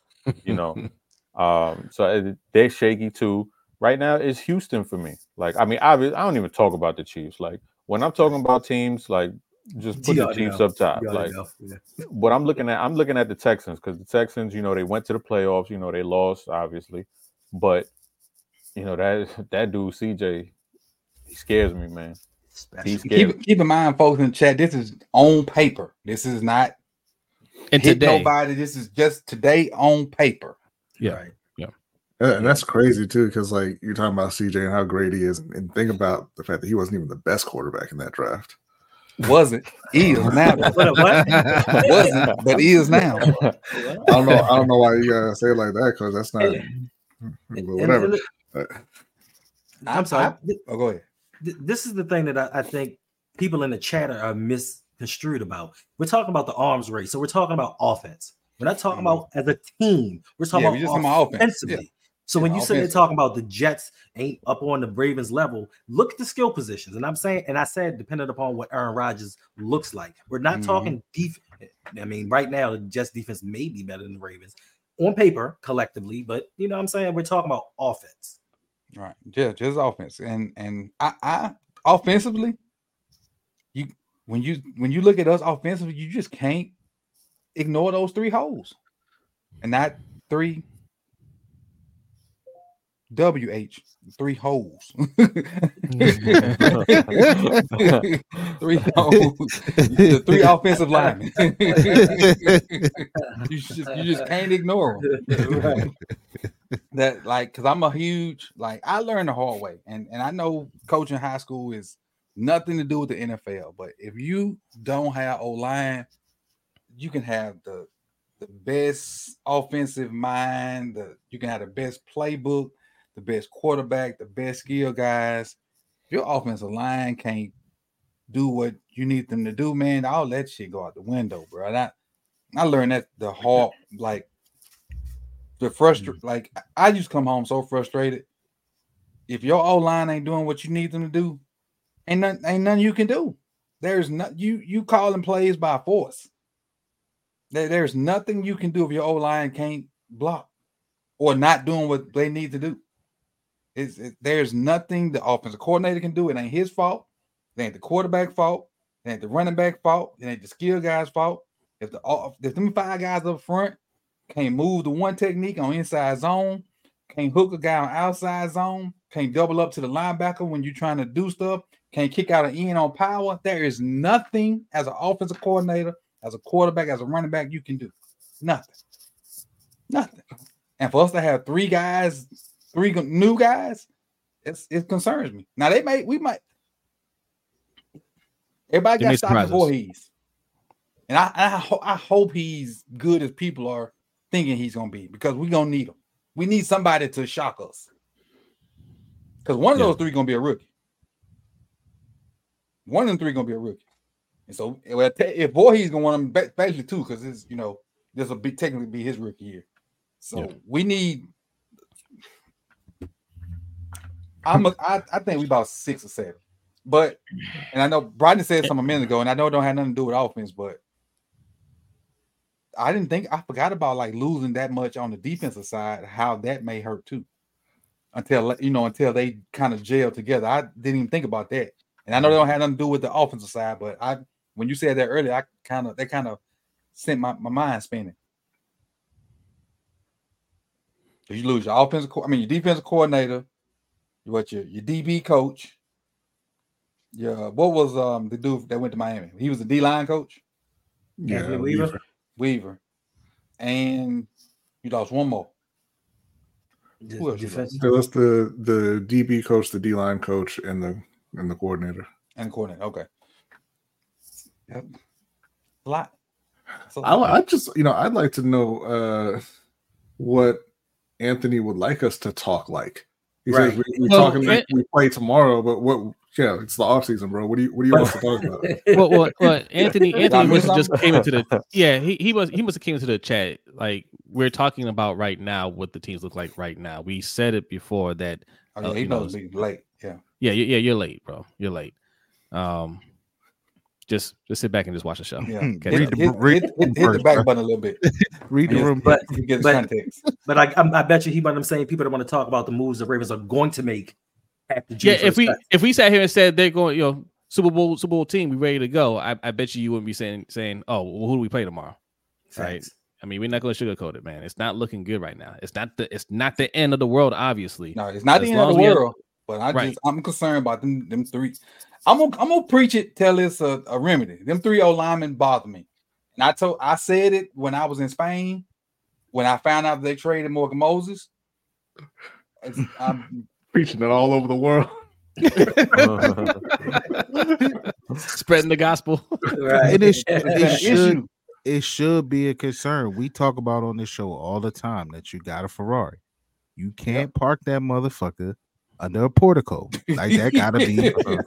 So they're shaky too. Right now, it's Houston for me. Like, I mean, I don't even talk about the Chiefs. Like, when I'm talking about teams, like, just put the Chiefs up top. Like, what I'm looking at the Texans, because the Texans, they went to the playoffs. They lost, obviously, but that dude CJ, he scares me, man. Keep in mind, folks in the chat, this is on paper. This is not nobody. This is just today on paper. Yeah. Right. Yeah. And that's crazy too, because like you're talking about CJ and how great he is, and think about the fact that he wasn't even the best quarterback in that draft. Wasn't. He is now. Wasn't, but he is now. I don't know why you gotta say it like that, because that's not. Whatever. I'm sorry. Go ahead. This is the thing that I think people in the chat are misconstrued about. We're talking about the arms race, so we're talking about offense. We're not talking about as a team. We're talking about offensively. Yeah. So when you say they're talking about the Jets ain't up on the Ravens level, look at the skill positions. And I said, depending upon what Aaron Rodgers looks like, we're not talking defense. I mean, right now the Jets defense may be better than the Ravens on paper collectively, but you know what I'm saying? We're talking about offense. Right. Yeah, just offense. And I offensively, when you look at us offensively, you just can't ignore those 3 holes. And not 3 WH, 3 holes. 3 holes. The 3 offensive linemen. you just can't ignore them. Right. That, like, because I'm a huge, like, I learned the hard way, and I know coaching high school is nothing to do with the NFL, but if you don't have O-line, you can have the best offensive mind, you can have the best playbook, the best quarterback, the best skill guys. If your offensive line can't do what you need them to do, man, all that shit go out the window, bro. And I learned that the hard, like, the frustrate, like, I just come home so frustrated. If your O-line ain't doing what you need them to do, ain't nothing you can do. There's not you calling plays by force. There's nothing you can do if your O-line can't block or not doing what they need to do. There's nothing the offensive coordinator can do. It ain't his fault. It ain't the quarterback fault. It ain't the running back fault. It ain't the skill guy's fault. If them 5 guys up front can't move the one technique on inside zone, can't hook a guy on outside zone, can't double up to the linebacker when you're trying to do stuff, can't kick out an end on power, there is nothing as an offensive coordinator, as a quarterback, as a running back you can do. Nothing. And for us to have 3 new guys, it concerns me. Now we might. Everybody got stopped before he's, and I hope he's good as people are thinking he's gonna be, because we're gonna need him. We need somebody to shock us, because one of those 3 gonna be a rookie. One of them 3 gonna be a rookie, and so if Voorhees gonna want him, especially too, because it's this will technically be his rookie year. So we need. I think we about 6 or 7, but and I know Brodney said something a minute ago, and I know it don't have nothing to do with offense, but I forgot about like losing that much on the defensive side, how that may hurt too. Until they kind of gel together. I didn't even think about that, and I know they don't have nothing to do with the offensive side, but when you said that earlier, that kind of sent my mind spinning. You lose your your defensive coordinator, your DB coach. What was the dude that went to Miami? He was the D-line coach. Anthony Weaver. And you lost one more. Who else? So that's the DB coach, the D-line coach, and the coordinator. And coordinator. Okay. Yep. A lot. I just, I'd like to know what Anthony would like us to talk like. He says we're talking like we play tomorrow, but what? Yeah, it's the off season, bro. What do you want us to talk about? Well, Anthony must have just came into the he must have came into the chat. Like, we're talking about right now what the teams look like right now. We said it before that he knows he's late. Yeah, you're late, bro. You're late. Just sit back and just watch the show. Yeah, hit the back button a little bit. Read the room, but I bet you he one of them same people that want to talk about the moves the Ravens are going to make. If we sat here and said they're going, Super Bowl team, we ready to go, I bet you wouldn't be saying, oh, well, who do we play tomorrow? Right? I mean, we're not going to sugarcoat it, man. It's not looking good right now. It's not the end of the world, obviously. No, it's not the end of the world. But I'm concerned about them three. I'm gonna preach it till it's a remedy. Them 3 old linemen bother me. And I said it when I was in Spain, when I found out they traded Morgan Moses. I'm preaching it all over the world. Spreading the gospel. Right. It should be a concern. We talk about on this show all the time that you got a Ferrari. You can't park that motherfucker under a portico. Like, that gotta be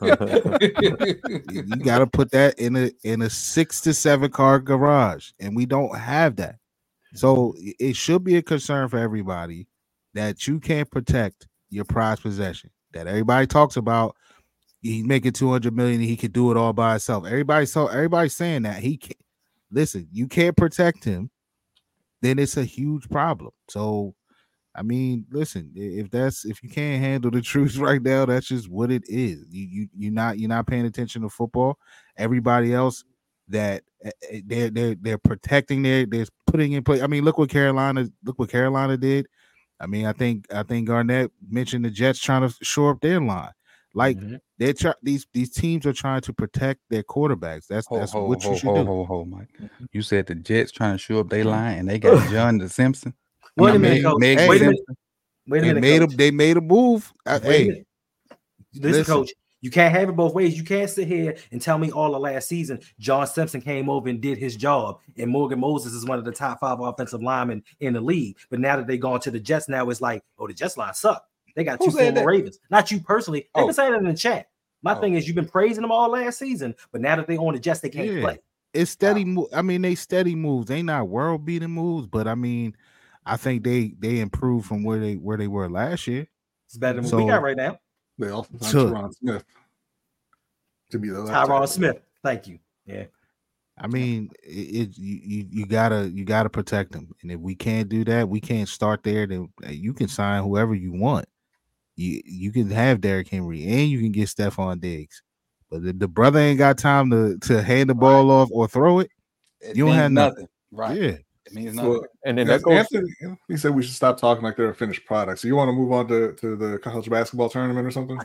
you gotta put that in a 6 to 7 car garage, and we don't have that. So it should be a concern for everybody that you can't protect your prized possession. That everybody talks about. He's making $200 million. He could do it all by himself. Everybody's saying that he can't. Listen, you can't protect him, then it's a huge problem. So, I mean, listen, if you can't handle the truth right now, that's just what it is. You're not paying attention to football. Everybody else that they're protecting they're putting in place. I mean, look what Carolina did. I mean, I think Garnett mentioned the Jets trying to shore up their line. Like, these teams are trying to protect their quarterbacks. That's what you should do. Mike. You said the Jets trying to shore up their line, and they got John the Simpson. Wait a minute, Coach. They made a move. Listen, Coach. You can't have it both ways. You can't sit here and tell me all of last season John Simpson came over and did his job, and Morgan Moses is one of the top 5 offensive linemen in the league. But now that they've gone to the Jets, now it's like, the Jets line suck. They got 2 former Ravens. Not you personally. They've been saying it in the chat. My thing is, you've been praising them all last season, but now that they own the Jets, they can't play. It's steady. I mean, they steady moves. They not world beating moves, but I mean, I think they improved from where they were last year. It's better than what we got right now. They also Tyron Smith to be the Tyron Smith. Thank you. Yeah. I mean, you gotta protect them, and if we can't do that, we can't start there. Then you can sign whoever you want. You can have Derrick Henry, and you can get Stephon Diggs, but if the brother ain't got time to hand the ball off or throw it, you don't have nothing. Right? Yeah. It means nothing. Well, and then that goes. Anthony, he said we should stop talking like they're a finished product. So you want to move on to the college basketball tournament or something?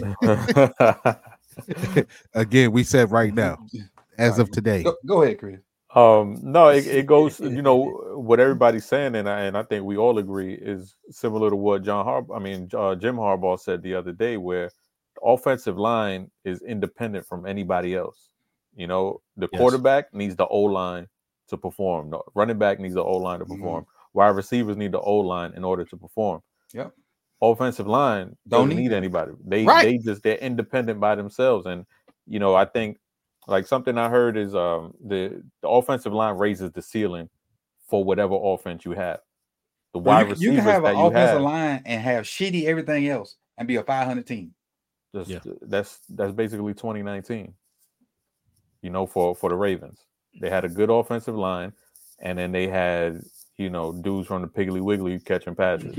Again, we said right now, as of today. Go ahead, Chris. No, it goes. What everybody's saying, and I think we all agree, is similar to what Jim Harbaugh said the other day, where the offensive line is independent from anybody else. The quarterback needs the O-line to perform. The running back needs the O-line to perform. Wide receivers need the O-line in order to perform. Yep. Offensive line don't need anybody. They're independent by themselves. And I think like something I heard is the offensive line raises the ceiling for whatever offense you have. The wide receivers you can have an offensive line line and have shitty everything else and be a 500 team. That's basically 2019. For the Ravens. They had a good offensive line, and then they had, dudes from the Piggly Wiggly catching passes.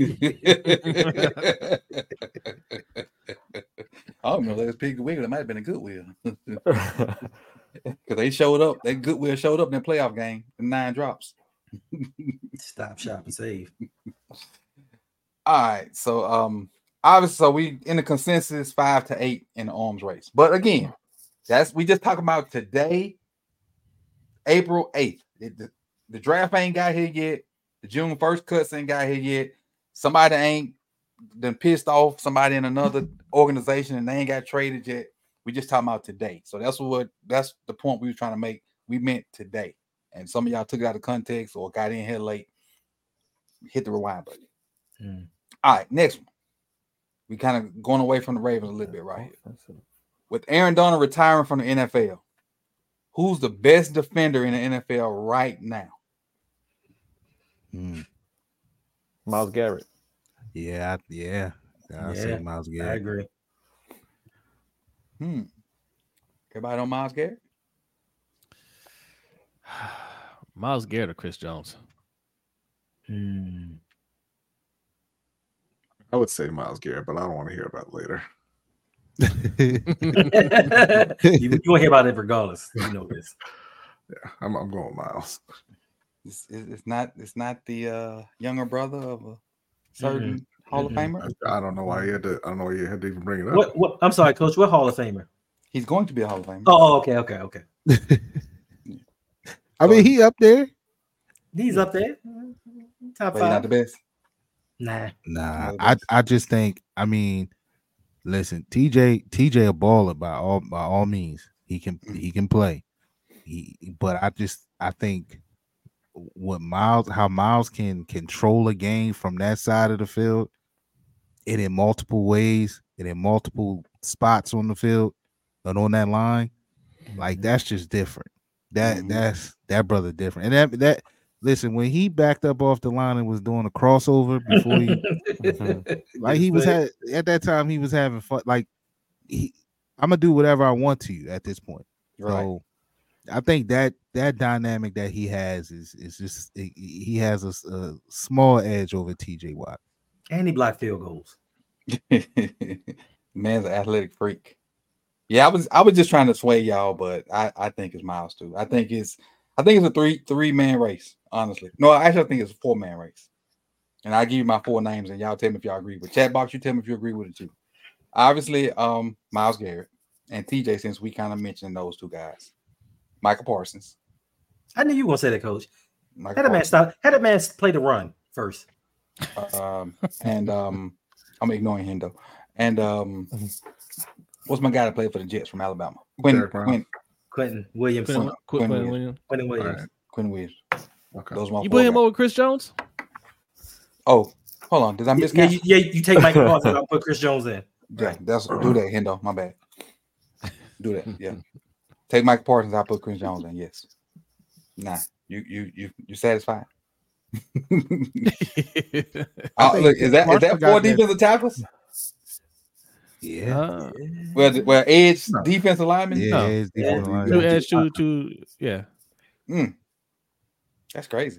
I don't know. That was Piggly Wiggly. It might have been a Goodwill. Because they showed up. That Goodwill showed up in the playoff game in 9 drops. Stop, shop, and save. All right, so obviously, so we in the consensus 5 to 8 in the arms race. But again, we just talking about today, April 8th. The draft ain't got here yet. The June 1st cuts ain't got here yet. Somebody ain't done pissed off somebody in another organization and they ain't got traded yet. We just talking about today. So that's the point we were trying to make. We meant today. And some of y'all took it out of context or got in here late. Hit the rewind button. All right, next one. We kind of going away from the Ravens a little bit right here. With Aaron Donald retiring from the NFL, who's the best defender in the NFL right now? Myles Garrett. Yeah. I'll say Myles Garrett. I agree. Everybody on Myles Garrett? Myles Garrett or Chris Jones? I would say Myles Garrett, but I don't want to hear about it later. You won't hear about it regardless. You know this. Yeah, I'm going with Myles. It's not the younger brother of a certain Hall of Famer. I don't know why you had to. I don't know why you had to even bring it up. What? I'm sorry, Coach. What Hall of Famer? He's going to be a Hall of Famer. Oh, okay. I mean, he up there. He's up there. Top But 5. he's not the best. Nah. I just think. I mean, listen, TJ a baller by all means. He can play. But I think how Myles can control a game from that side of the field, and in multiple ways, and in multiple spots on the field and on that line, like that's just different. That's that brother different. And that listen, when he backed up off the line and was doing a crossover before he like he was at that time he was having fun. Like I'm gonna do whatever I want to you at this point. Right. So I think that dynamic that he has is just he has a small edge over TJ Watt. And he blocked field goals. Man's an athletic freak. Yeah, I was just trying to sway y'all, but I think it's Myles too. I think it's a three-man race, honestly. No, actually I think it's a 4-man race. And I give you my 4 names and y'all tell me if y'all agree. But chat box, you tell me if you agree with it too. Obviously, Myles Garrett and TJ, since we kind of mentioned those two guys. Michael Parsons. I knew you were gonna say that, Coach. Michael Had a man play the run first. And I'm ignoring him though. And what's my guy that played for the Jets from Alabama? Quentin Williams. Quentin Williams. Right. Quentin Williams. Okay. Those You put him over Chris Jones? Oh, hold on. Did I miss? Yeah, you take Michael Parsons and I'll put Chris Jones in. Yeah, do that, Hendo. My bad. Do that. Yeah. Take Michael Parsons. I'll put Chris Jones in. Yes. Nah. You satisfied? Look, is that 4 defensive tackles? Yeah. Well, edge defensive lineman. Yeah, edge defensive lineman. 2 edge, 2. Yeah. That's crazy.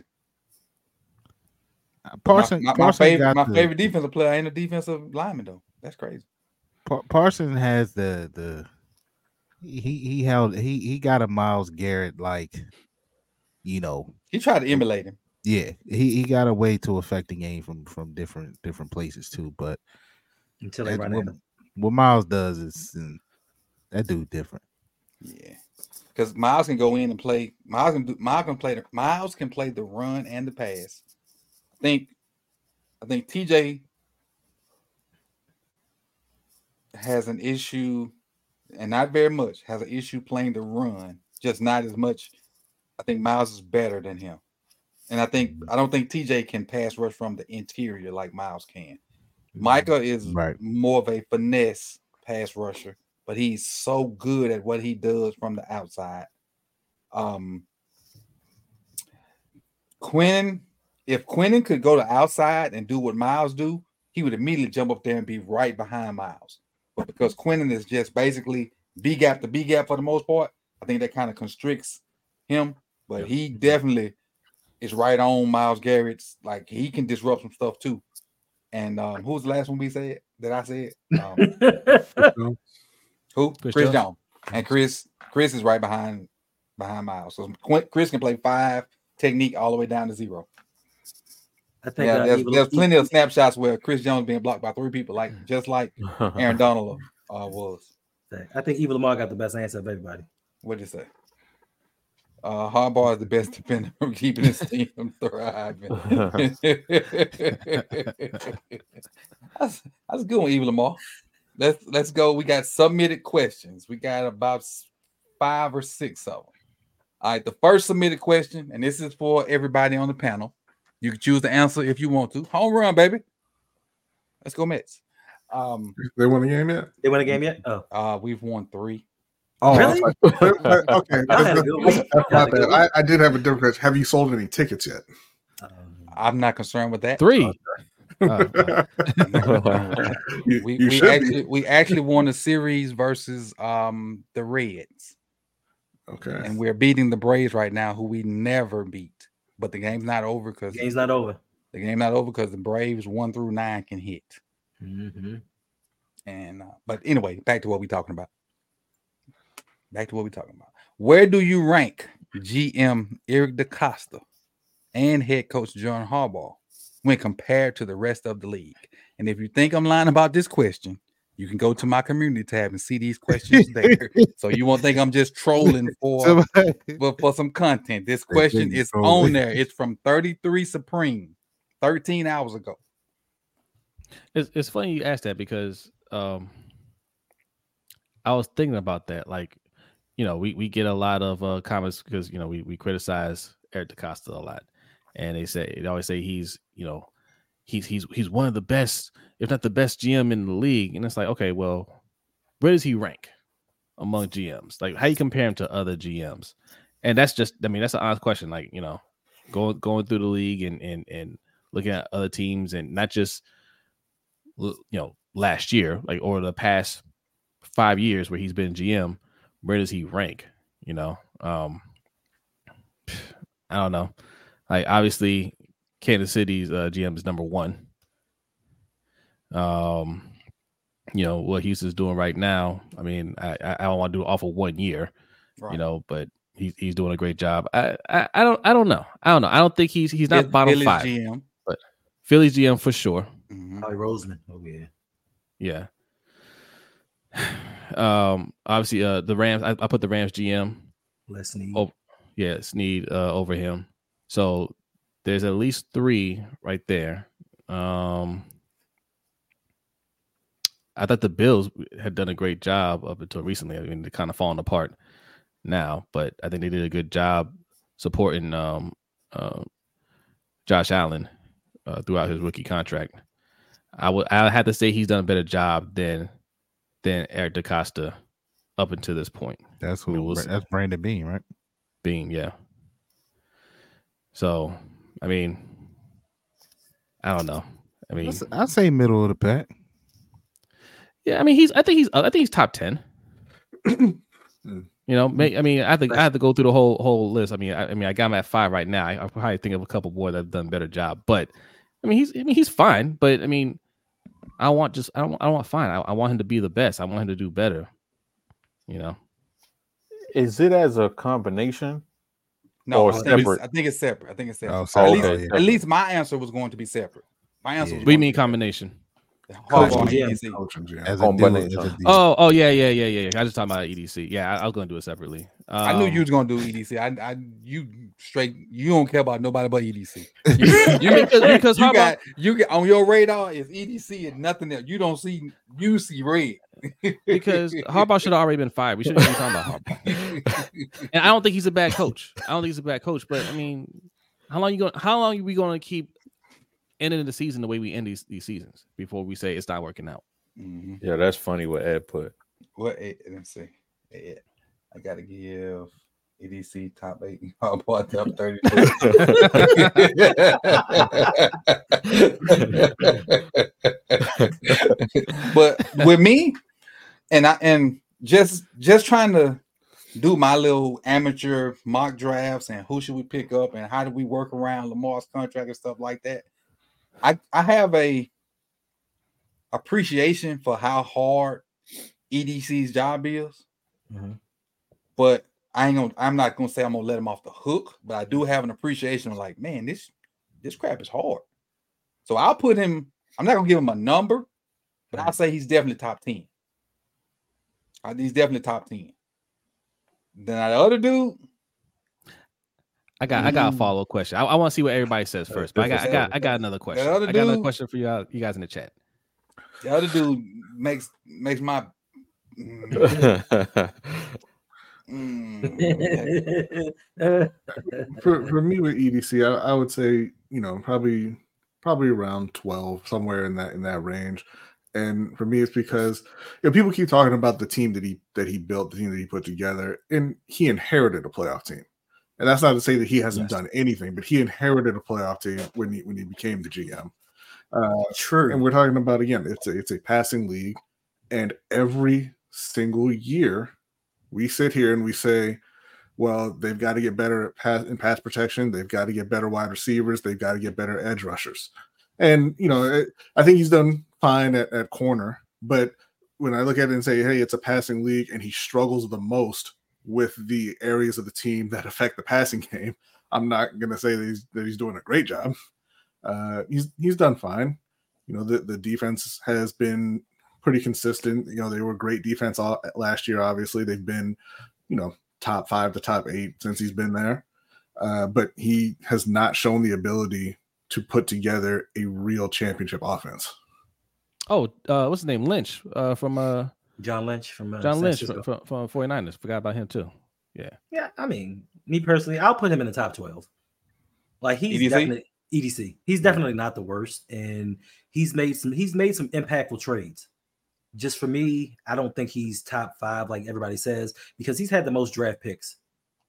Parsons. My favorite defensive player ain't a defensive lineman though. That's crazy. Parsons has he got a Myles Garrett like, you know. He tried to emulate him. Yeah, he got a way to affect the game from different places too. But until they run into him. What Myles does is that dude different. Yeah, because Myles can go in and play. Myles can play the run and the pass. I think TJ has an issue, and not very much, has an issue playing the run, just not as much. I think Myles is better than him. And I don't think TJ can pass rush from the interior like Myles can. Micah is more of a finesse pass rusher, but he's so good at what he does from the outside. If Quentin could go to outside and do what Myles do, he would immediately jump up there and be right behind Myles. But because Quentin is just basically B gap to B gap for the most part, I think that kind of constricts him. But he definitely is right on Myles Garrett's. Like, he can disrupt some stuff too. And who was the last one we said that I said? Who? Chris Jones. And Chris is right behind Myles. So Chris can play 5 technique all the way down to 0. I think there's plenty of snapshots where Chris Jones being blocked by 3 people, just like Aaron Donald was. I think Evil Lamar got the best answer of everybody. What did you say? Harbaugh is the best defender from keeping his team thriving. That's a good one, Evil Lamar. Let's go. We got submitted questions. We got about 5 or 6 of them. All right, the first submitted question, and this is for everybody on the panel. You can choose the answer if you want to. Home run, baby. Let's go, Mets. They won a game yet? They won a game yet? Oh, we've won 3. Oh, really? Okay. I did have a different question. Have you sold any tickets yet? I'm not concerned with that. 3. We actually won a series versus the Reds. Okay. And we're beating the Braves right now, who we never beat. But the game's not over because the game's not over. The game's not over because the Braves 1 through 9 can hit. Mm-hmm. And but anyway, back to what we're talking about. Where do you rank GM Eric DeCosta and head coach John Harbaugh when compared to the rest of the league? And if you think I'm lying about this question, you can go to my community tab and see these questions there. So you won't think I'm just trolling for some content. This question is on there. It's from 33 Supreme, 13 hours ago. It's funny you asked that because I was thinking about that. Like, we get a lot of comments because we criticize Eric DeCosta a lot, and they always say he's one of the best, if not the best GM in the league. And it's like, okay, well, where does he rank among GMs? Like, how you compare him to other GMs? And that's just, that's an honest question. Like, going through the league and looking at other teams, and not just last year, like over the past 5 years where he's been GM, where does he rank? I don't know. Like, obviously, Kansas City's GM is number 1. What Houston's doing right now, I don't want to do it off of 1 year, right. But he's doing a great job. I don't know. I don't think he's not bottom Philly's 5, GM. but Philly's GM for sure. Mm-hmm. Howie Roseman. Oh yeah. Obviously, the Rams. I put the Rams GM. Les Snead. Oh, yeah, Snead over him. So there's at least 3 right there. I thought the Bills had done a great job up until recently. They're kind of falling apart now, but I think they did a good job supporting Josh Allen throughout his rookie contract. I have to say he's done a better job than Eric DeCosta up until this point. That's that's Brandon Beane, right? Beane, yeah. So, I don't know. I'd say middle of the pack. Yeah, I think he's top 10. I have to go through the whole list. I got him at 5 right now. I probably think of a couple more that have done a better job. But he's fine. But I don't want fine. I want him to be the best. I want him to do better. Is it as a combination? No, or separate? I think it's separate. Oh, at least my answer was going to be separate. My answer was. We mean combination. Harbaugh EDC. Oh, yeah. I was just talking about EDC. Yeah, I was going to do it separately. I knew you was going to do EDC. You don't care about nobody but EDC. because you get on your radar is EDC and nothing else. You see red. Because Harbaugh should have already been fired. We shouldn't be talking about Harbaugh. And I don't think he's a bad coach. But how long are we going to keep ending the season the way we end these seasons before we say it's not working out? Mm-hmm. Yeah, that's funny what Ed put. What let's see. I gotta give EDC top 8 Harbaugh top 32. But with me, and just trying to do my little amateur mock drafts and who should we pick up and how do we work around Lamar's contract and stuff like that. I have a appreciation for how hard EDC's job is, but I'm not gonna say I'm gonna let him off the hook. But I do have an appreciation of like, man, this crap is hard. So I'll put him. I'm not gonna give him a number, but I'll say he's definitely top 10. He's definitely top 10. Then the other dude. I got a follow-up question. I want to see what everybody says first, but I got another question. I got another question for you guys in the chat. The other dude makes my for me with EDC, I would say, you know, probably around 12, somewhere in that range. And for me, it's because, you know, people keep talking about the team that he built, the team that he put together, and he inherited a playoff team. And that's not to say that he hasn't done anything, but he inherited a playoff team when he became the GM. True. And we're talking about, again, it's a passing league, and every single year we sit here and we say, well, they've got to get better in pass protection. They've got to get better wide receivers. They've got to get better edge rushers. And, you know, I think he's done fine at corner. But when I look at it and say, hey, it's a passing league, and he struggles the most with the areas of the team that affect the passing game, I'm not going to say that he's doing a great job. He's done fine. You know, the defense has been pretty consistent. You know, they were great defense last year. Obviously, they've been, you know, top 5 to top 8 since he's been there. But he has not shown the ability to put together a real championship offense. Oh, what's his name? Lynch from John Lynch from 49ers. Forgot about him too. Yeah. Yeah, I mean, me personally, I'll put him in the top 12. Like he's EDC? definitely EDC. He's definitely not the worst, and he's made some impactful trades. Just for me, I don't think he's top 5 like everybody says, because he's had the most draft picks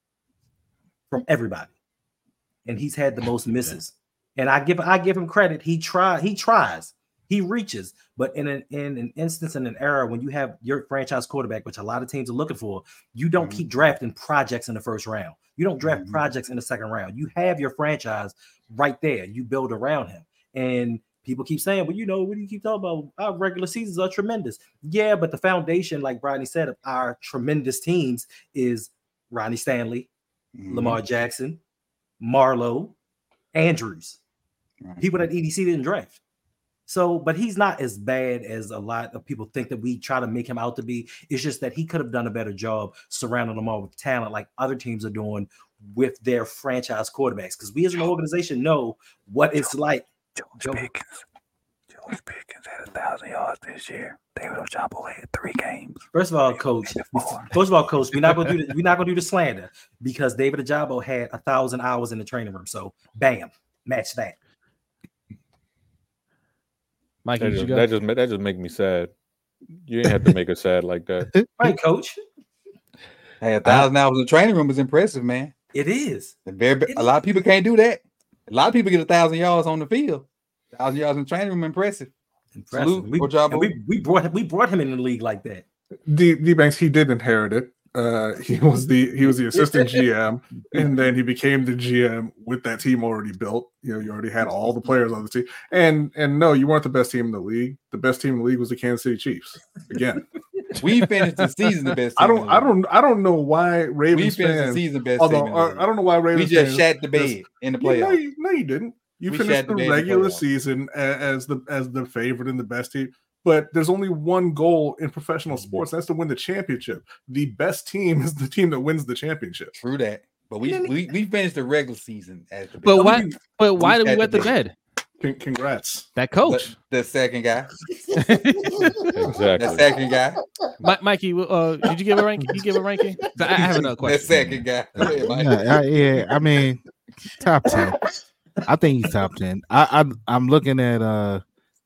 from everybody, and he's had the most misses. And I give him credit. He tries, he reaches, but in an instance, in an era when you have your franchise quarterback, which a lot of teams are looking for, you don't keep drafting projects in the first round. You don't draft projects in the second round. You have your franchise right there. You build around him. And people keep saying, well, you know, what do you keep talking about? Our regular seasons are tremendous. Yeah, but the foundation, like Rodney said, of our tremendous teams is Ronnie Stanley, Lamar Jackson, Marlowe, Andrews. People that EDC didn't draft. So, but he's not as bad as a lot of people think that we try to make him out to be. It's just that he could have done a better job surrounding Lamar with talent like other teams are doing with their franchise quarterbacks. Because we as an organization know what it's like. George Pickens had 1,000 yards this year. David Ojabo had 3 games. First of all, coach, we're not gonna do the slander, because David Ojabo had 1,000 hours in the training room. So bam, match that. Mikey, that just make me sad. You ain't have to make us sad like that. Right, coach. Hey, 1,000 hours in the training room is impressive, man. It is. A lot of people can't do that. A lot of people get 1,000 yards on the field. 1,000 yards in the training room, impressive. Salute. We brought him in the league like that. D-Banks, he did inherit it. He was the assistant GM, and then he became the GM with that team already built. You know, you already had all the players on the team. And no, you weren't the best team in the league. The best team in the league was the Kansas City Chiefs. Again, we finished the season the best. I don't know why Ravens fans. The season best. Although I don't know why Ravens. We just shat the bed in the playoffs. No, you didn't. You finished the regular season as the favorite and the best team. But there's only one goal in professional sports. That's to win the championship. The best team is the team that wins the championship. True that. But we finished the regular season as the best. But why did we wet the bed? Congrats. That coach. The second guy. Exactly. The second guy. Mikey, did you give a ranking? You give a ranking? I have another question. The second guy. Yeah, I mean, top 10. I think he's top 10. I'm looking at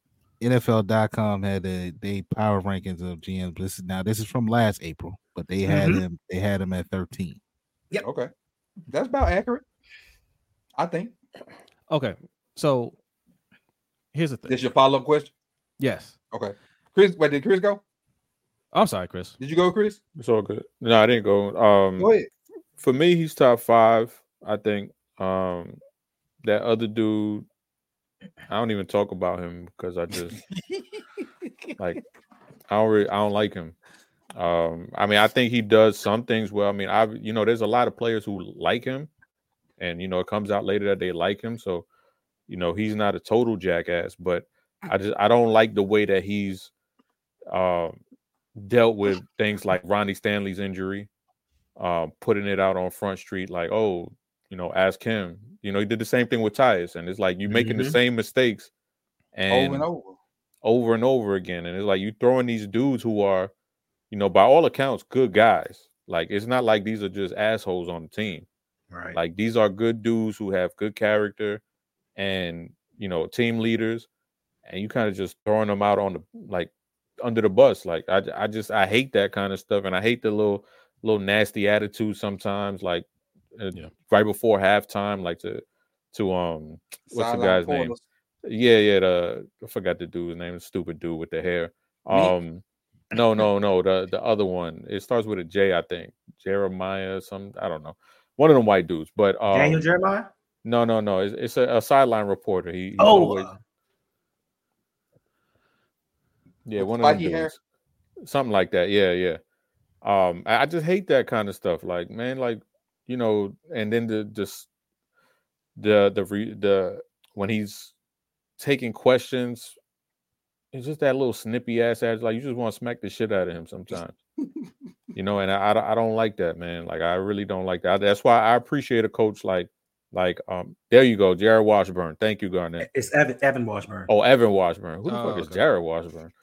NFL.com had they power rankings of GMs. This is from last April, but they had him at 13. Yep. Okay. That's about accurate, I think. Okay. So here's the thing. This your follow-up question? Yes. Okay. Chris, did Chris go? I'm sorry, Chris. Did you go, Chris? It's all good. No, I didn't go. Go ahead. For me, he's top 5. I think that other dude, I don't even talk about him because I just I don't like him. I mean, I think he does some things well. I mean, there's a lot of players who like him, and it comes out later that they like him. So, You know, he's not a total jackass, but I don't like the way that he's dealt with things like Ronnie Stanley's injury, putting it out on Front Street, like, oh, you know, ask him. You know, he did the same thing with Tyus, and it's like you making the same mistakes and over and over again. And it's like you throwing these dudes who are, you know, by all accounts, good guys. Like, it's not like these are just assholes on the team. Right. Like, these are good dudes who have good character and, you know, team leaders, and you kind of just throwing them out on the, like, under the bus. Like, I hate that kind of stuff, and I hate the little nasty attitude sometimes, like right before halftime, like to what's the guy's name? Yeah, I forgot the dude's name, the stupid dude with the hair. No, the other one. It starts with a J, I think. Jeremiah, I don't know. One of them white dudes, but Daniel Jeremiah? No. It's a sideline reporter. He's always, one of them dudes. Something like that. Yeah. I just hate that kind of stuff. Like, man, like, you know, and then the when he's taking questions, it's just that little snippy ass like you just want to smack the shit out of him sometimes. You know, and I don't like that, man. Like, I really don't like that. That's why I appreciate a coach like there you go, Jared Washburn. Thank you, Garnett. It's Evan Washburn. Oh, Evan Washburn. Who the fuck is Jared Washburn?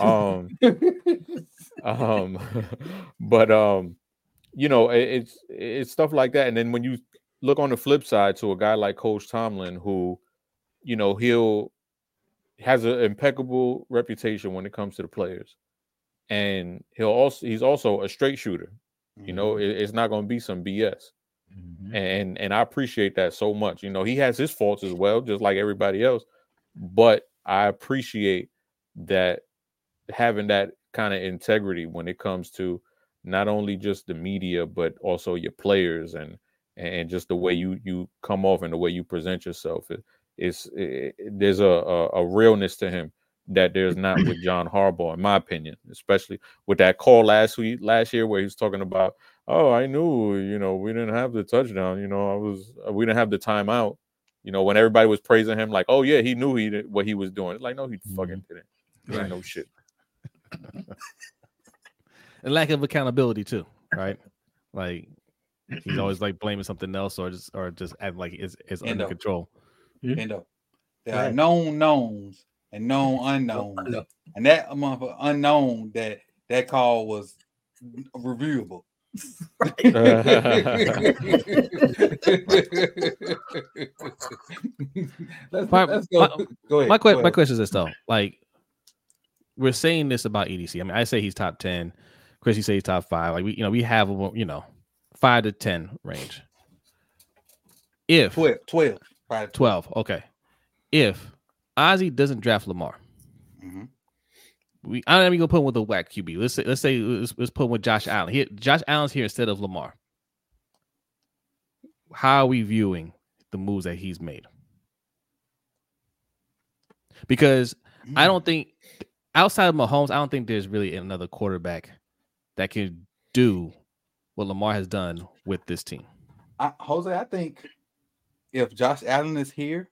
But you know, it's stuff like that. And then when you look on the flip side to a guy like Coach Tomlin, who, you know, has an impeccable reputation when it comes to the players, and he's also a straight shooter. You know, it's not going to be some BS. And I appreciate that so much. You know, he has his faults as well, just like everybody else. But I appreciate that, having that kind of integrity when it comes to not only just the media, but also your players and just the way you come off and the way you present yourself. There's a realness to him that there's not with John Harbaugh, in my opinion, especially with that call last year where he was talking about, oh, I knew, you know, we didn't have the touchdown, you know, we didn't have the timeout, you know, when everybody was praising him, like, oh yeah, he knew what he was doing. It's like, no, he fucking didn't. He ain't no shit. And lack of accountability too, right? Like, he's always like blaming something else or just acting like it's under control. There are known knowns and known unknowns, and that among unknown that call was reviewable. Let's go. Go ahead. My question is this though: like, we're saying this about EDC. I mean, I say he's top 10. Chris, you say he's top 5. Like, we have 5 to 10 range. If 12. 12. Okay. If Ozzie doesn't draft Lamar, I don't even go put him with a whack QB. Let's put him with Josh Allen. Josh Allen's here instead of Lamar. How are we viewing the moves that he's made? Because I don't think, outside of Mahomes, I don't think there's really another quarterback that can do what Lamar has done with this team. Jose, I think if Josh Allen is here,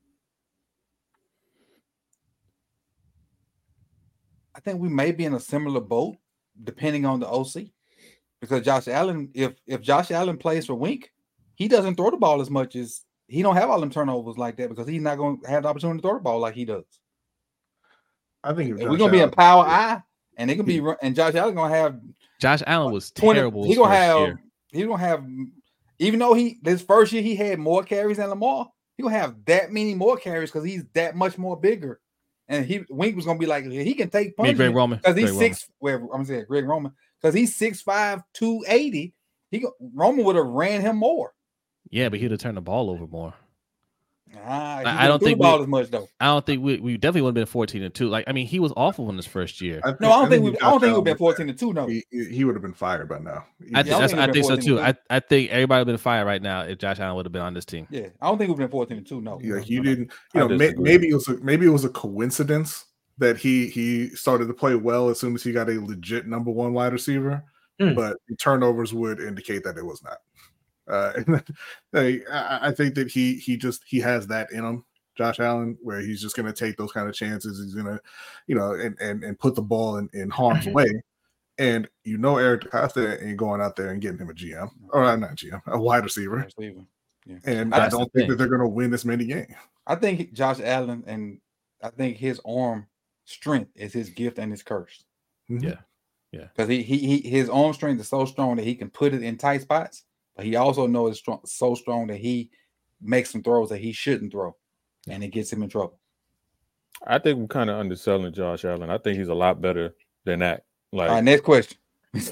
I think we may be in a similar boat, depending on the OC. Because Josh Allen, if Josh Allen plays for Wink, he doesn't throw the ball as much as he don't have all them turnovers like that because he's not going to have the opportunity to throw the ball like he does. I think we're going to be in Power I, and they can be, and Josh Allen going to have. Josh Allen was terrible. He's going to have, even though this first year he had more carries than Lamar, he going to have that many more carries because he's that much more bigger. And Wink was gonna be like, he can take punches Greg Roman because he's Greg Roman because he's 6'5", 280. Roman would have ran him more. Yeah, but he'd have turned the ball over more. I don't think as much though. I don't think we definitely would have been 14-2. Like, I mean, he was awful in his first year. I don't think we would have been 14-2. No, he would have been fired by now. I think so too. I think everybody would have been fired right now if Josh Allen would have been on this team. Yeah, I don't think we've been 14-2. No, yeah, you didn't. You know, maybe it was a coincidence that he started to play well as soon as he got a legit number one wide receiver, but turnovers would indicate that it was not. I think that he has that in him Josh Allen, where he's just going to take those kind of chances. He's going to, and put the ball in harm's way. And Eric DeCosta ain't going out there and getting him a GM, or not GM, a wide receiver. Yeah. And I don't think that they're going to win this many games. I think Josh Allen, and I think his arm strength is his gift and his curse. Mm-hmm. Yeah. Because his arm strength is so strong that he can put it in tight spots, but he also knows it's so strong that he makes some throws that he shouldn't throw, and it gets him in trouble. I think we're kind of underselling Josh Allen. I think he's a lot better than that. Like, all right, next question. Yeah,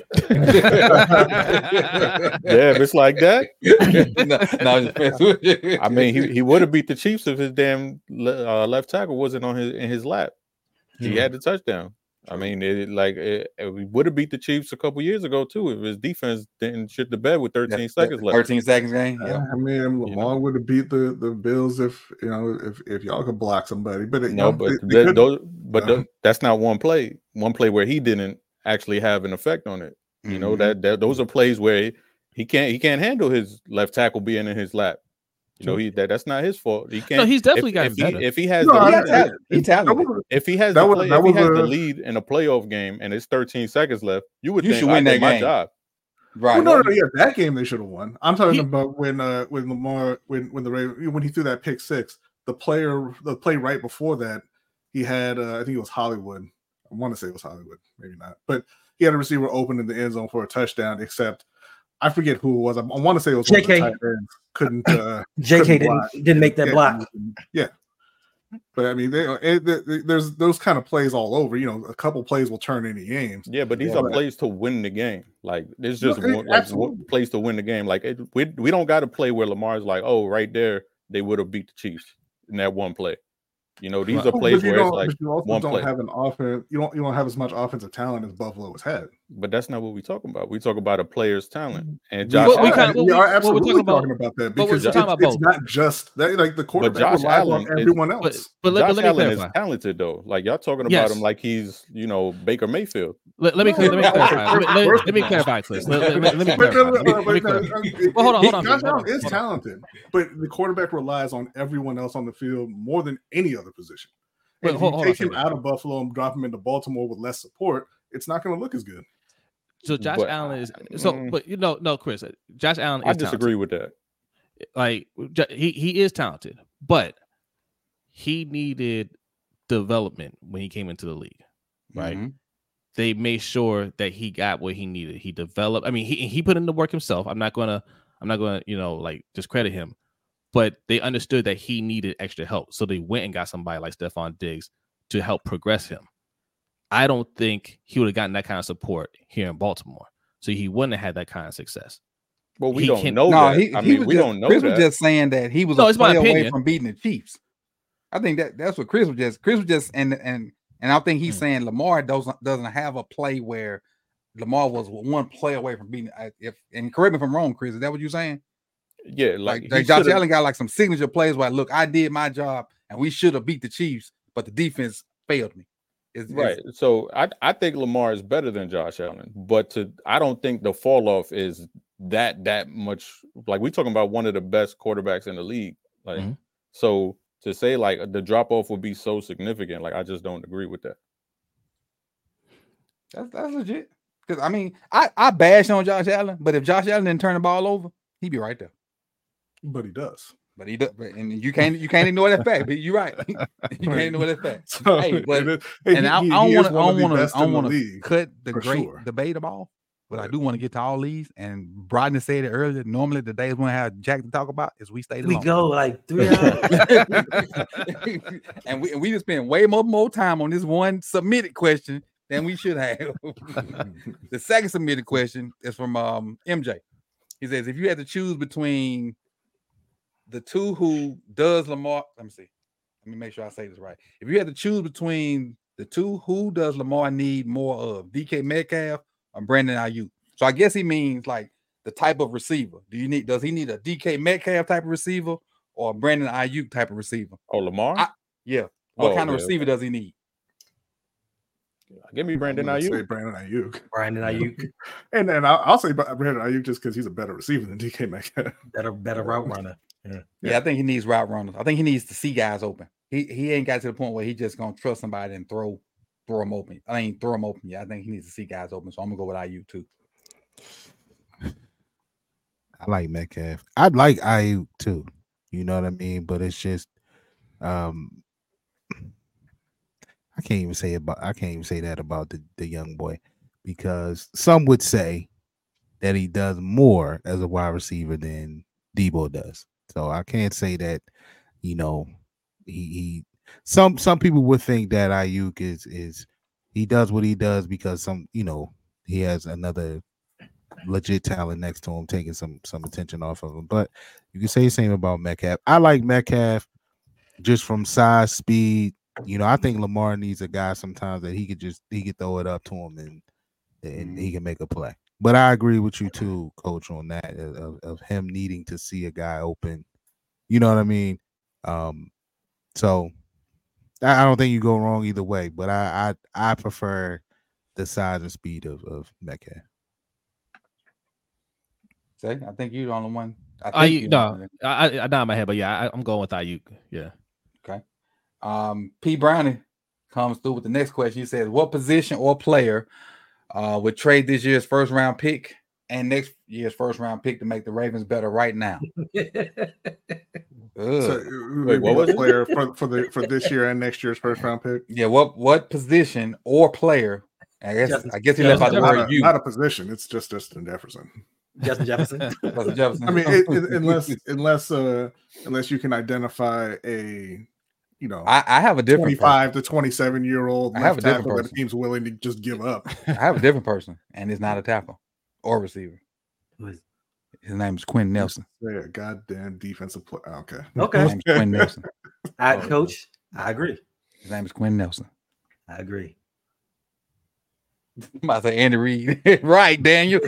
if it's like that. I mean, he would have beat the Chiefs if his damn left tackle wasn't in his lap. He had the touchdown. I mean, we would have beat the Chiefs a couple years ago too if his defense didn't shit the bed with 13 seconds left. 13 seconds game. Yeah. I mean, Lamar would have beat the Bills if y'all could block somebody. But that's not one play. One play where he didn't actually have an effect on it. You know, that those are plays where he can't handle his left tackle being in his lap. You know, that's not his fault. He can't. No, he's definitely got better. If he has the lead in a playoff game and it's 13 seconds left, you should win that game. Job. Right. Well, no, that game they should have won. I'm talking about when Lamar when he threw that pick six, the play right before that, he had I think it was Hollywood. I want to say it was Hollywood, maybe not, but he had a receiver open in the end zone for a touchdown. Except I forget who it was. I want to say it was JK. Couldn't JK didn't make that block. Yeah, but I mean, there's those kind of plays all over. You know, a couple plays will turn any games. Yeah, but these are plays to win the game. Like there's just one plays to win the game. Like we don't got to play where Lamar's like, oh, right there they would have beat the Chiefs in that one play. You know, these are plays where it's like you also one don't play. have an offense. You don't have as much offensive talent as Buffalo has had. But that's not what we talk about. We talk about a player's talent. And We are absolutely talking about that because it's not just that. Like the quarterback relies on everyone else. But Josh Allen is talented though. Like y'all talking about him like he's Baker Mayfield. Let me clarify. Let me clarify, Chris. Let me clarify. Well, hold on. Josh Allen is talented, but the quarterback relies on everyone else on the field more than any other position. And if you take him out of Buffalo and drop him into Baltimore with less support, it's not going to look as good. So Josh Allen is but no, Chris. Josh Allen is I disagree with that. Like he is talented, but he needed development when he came into the league, right? Mm-hmm. They made sure that he got what he needed. He developed. I mean, he put in the work himself. I'm not gonna discredit him. But they understood that he needed extra help. So they went and got somebody like Stephon Diggs to help progress him. I don't think he would have gotten that kind of support here in Baltimore. So he wouldn't have had that kind of success. Well, we don't know that. We don't know Chris that. was just saying that he was a play away from beating the Chiefs. I think that's what Chris was just and I think he's saying Lamar doesn't have a play where Lamar was one play away from beating. And correct me if I'm wrong, Chris. Is that what you're saying? Yeah, like Josh Allen got like some signature plays where look, I did my job and we should have beat the Chiefs, but the defense failed me. Right. So I think Lamar is better than Josh Allen, but I don't think the fall off is that much. Like we're talking about one of the best quarterbacks in the league. Like so to say like the drop off would be so significant, like I just don't agree with that. That's legit. Because I mean, I bashed on Josh Allen, but if Josh Allen didn't turn the ball over, he'd be right there. But he does. But he does, and you can't ignore that fact. But you're right. You can't ignore that fact. So, I don't want to cut the great debate off, but I do want to get to all these. And Brodney said it earlier. Normally, the days when I have Jack to talk about is we stay. We go like 3 hours, and we just spend way more time on this one submitted question than we should have. The second submitted question is from MJ. He says, if you had to choose between the two who does Lamar, let me make sure I say this right. If you had to choose between the two, who does Lamar need more of, DK Metcalf or Brandon Ayuk? So I guess he means like the type of receiver. Does he need a DK Metcalf type of receiver or a Brandon Ayuk type of receiver? Oh, Lamar? What kind of receiver does he need? Give me Brandon Ayuk. Say Brandon Ayuk. Brandon Ayuk. and I'll say Brandon Ayuk just because he's a better receiver than DK Metcalf. Better route runner. Yeah, I think he needs route runners. I think he needs to see guys open. He ain't got to the point where he just gonna trust somebody and throw them open. I mean, throw them open. Yeah, I think he needs to see guys open. So I'm gonna go with IU too. I like Metcalf. I'd like IU too. You know what I mean? But it's just, I can't even say that about the young boy, because some would say that he does more as a wide receiver than Debo does. So I can't say that, he some people would think that Ayuk is he does what he does because he has another legit talent next to him taking some attention off of him. But you can say the same about Metcalf. I like Metcalf just from size, speed. I think Lamar needs a guy sometimes that he could throw it up to him and he can make a play. But I agree with you too, Coach, on that of him needing to see a guy open. You know what I mean? So I don't think you go wrong either way. But I prefer the size and speed of Metcalf. Say, I think you're the only one. I nod in my head, but yeah, I'm going with Ayuk. Yeah. Okay. P. Brownie comes through with the next question. He says, "What position or player would trade this year's first round pick and next year's first round pick to make the Ravens better right now?" So, wait, what was player for this year and next year's first round pick? Yeah, what position or player? I guess he left out the word "you." Not a position. It's just Justin Jefferson. Justin Jefferson. Justin Jefferson. I mean, unless you can identify a, I have a different 25 to 27-year-old. I have a different person that the team's willing to just give up. I have a different person, and it's not a tackle or receiver. His name is Quinn Nelson. Yeah, goddamn defensive player. Okay. His name is Quinn Nelson. Coach, I agree. His name is Quinn Nelson. I agree. I'm about to say Andy Reid. Right, Daniel.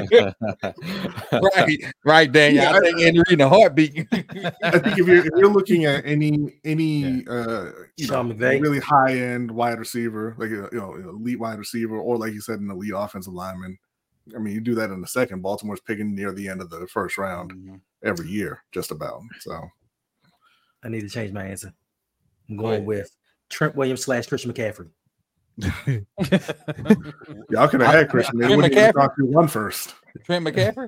right, Daniel. Yeah, I think Andy Reid in a heartbeat. I think if you're looking at any Sean McVay, really high end wide receiver, like elite wide receiver, or like you said, an elite offensive lineman. I mean, you do that in the second. Baltimore's picking near the end of the first round every year, just about. So I need to change my answer. I'm going with Trent Williams / Christian McCaffrey. Y'all could have had Christian. They wouldn't even talk to one first. Trent McCaffrey?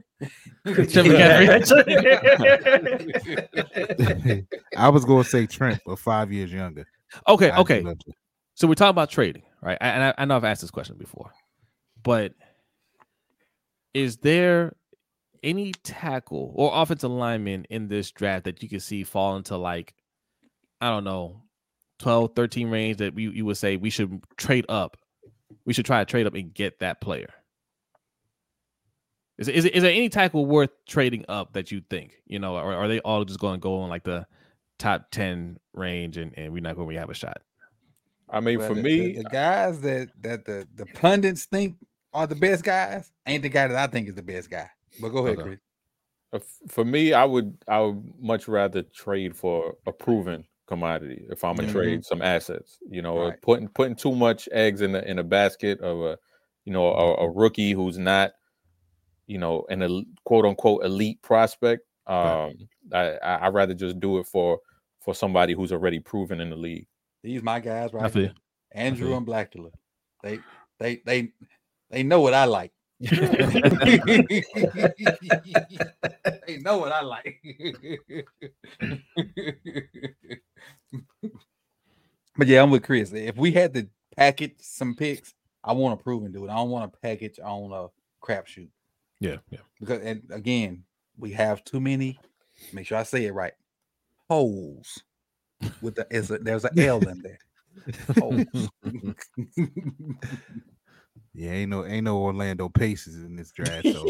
I was going to say Trent, but 5 years younger. Okay. So we're talking about trading, right? And I know I've asked this question before, but is there any tackle or offensive lineman in this draft that you could see fall into, like, I don't know, 12, 13 range that you would say we should trade up? We should try to trade up and get that player. Is there any tackle worth trading up that you think, or are they all just going to go in like the top 10 range and we're not going to have a shot? I mean, for me, the guys that the pundits think are the best guys ain't the guy that I think is the best guy. But go ahead, Chris. For me, I would much rather trade for a proven commodity if I'm gonna trade some assets. Right. Putting too much eggs in a basket of a rookie who's not an quote unquote elite prospect. I'd rather just do it for somebody who's already proven in the league. These my guys right here. Andrew and Blackula. They know what I like. They know what I like. But yeah, I'm with Chris. If we had to package some picks, I want a proven dude. I don't want to package on a crapshoot. Yeah. Because, and again, we have too many. Make sure I say it right. Holes with there's an L in there. Holes. Yeah, ain't no Orlando Pacers in this draft. So.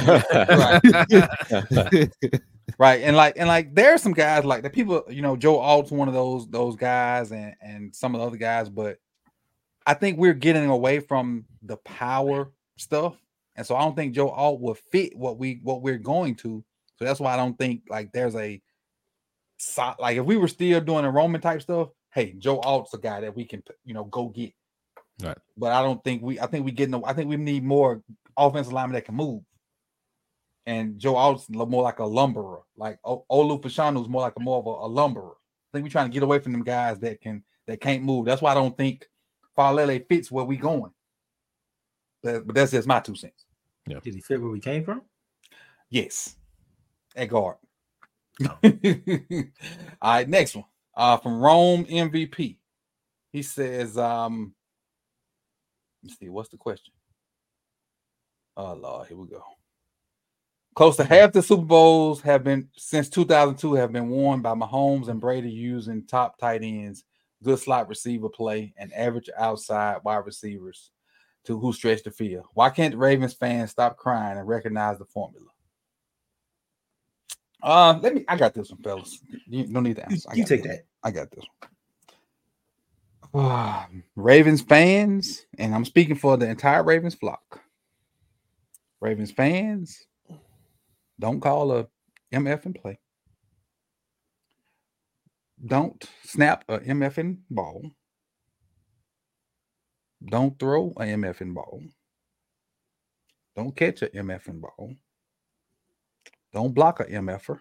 Right. And like there are some guys like the people, Joe Alt's one of those guys and some of the other guys, but I think we're getting away from the power stuff. And so I don't think Joe Alt will fit what we're going to. So that's why I don't think like there's a like if we were still doing a Roman type stuff, hey, Joe Alt's a guy that we can go get. Right. But I think we need more offensive linemen that can move. and Joe Alton's more like a lumberer. Like Olu Fashanu is more like more of a lumberer. I think we're trying to get away from them guys that can't move. That's why I don't think Falele fits where we going. But that's just my 2 cents. Did he fit where we came from? Yes, at guard. All right, next one. From Rome MVP. He says, let's see, what's the question? Oh Lord, here we go. Close to half the Super Bowls have been since 2002 have been won by Mahomes and Brady using top tight ends, good slot receiver play, and average outside wide receivers who stretch the field. Why can't Ravens fans stop crying and recognize the formula? I got this one, fellas. You don't need to answer. You take that. I got this one. Ravens fans, and I'm speaking for the entire Ravens flock. Ravens fans, don't call a MF and play. Don't snap a MF ball. Don't throw a MF ball. Don't catch a MF ball. Don't block a MFer.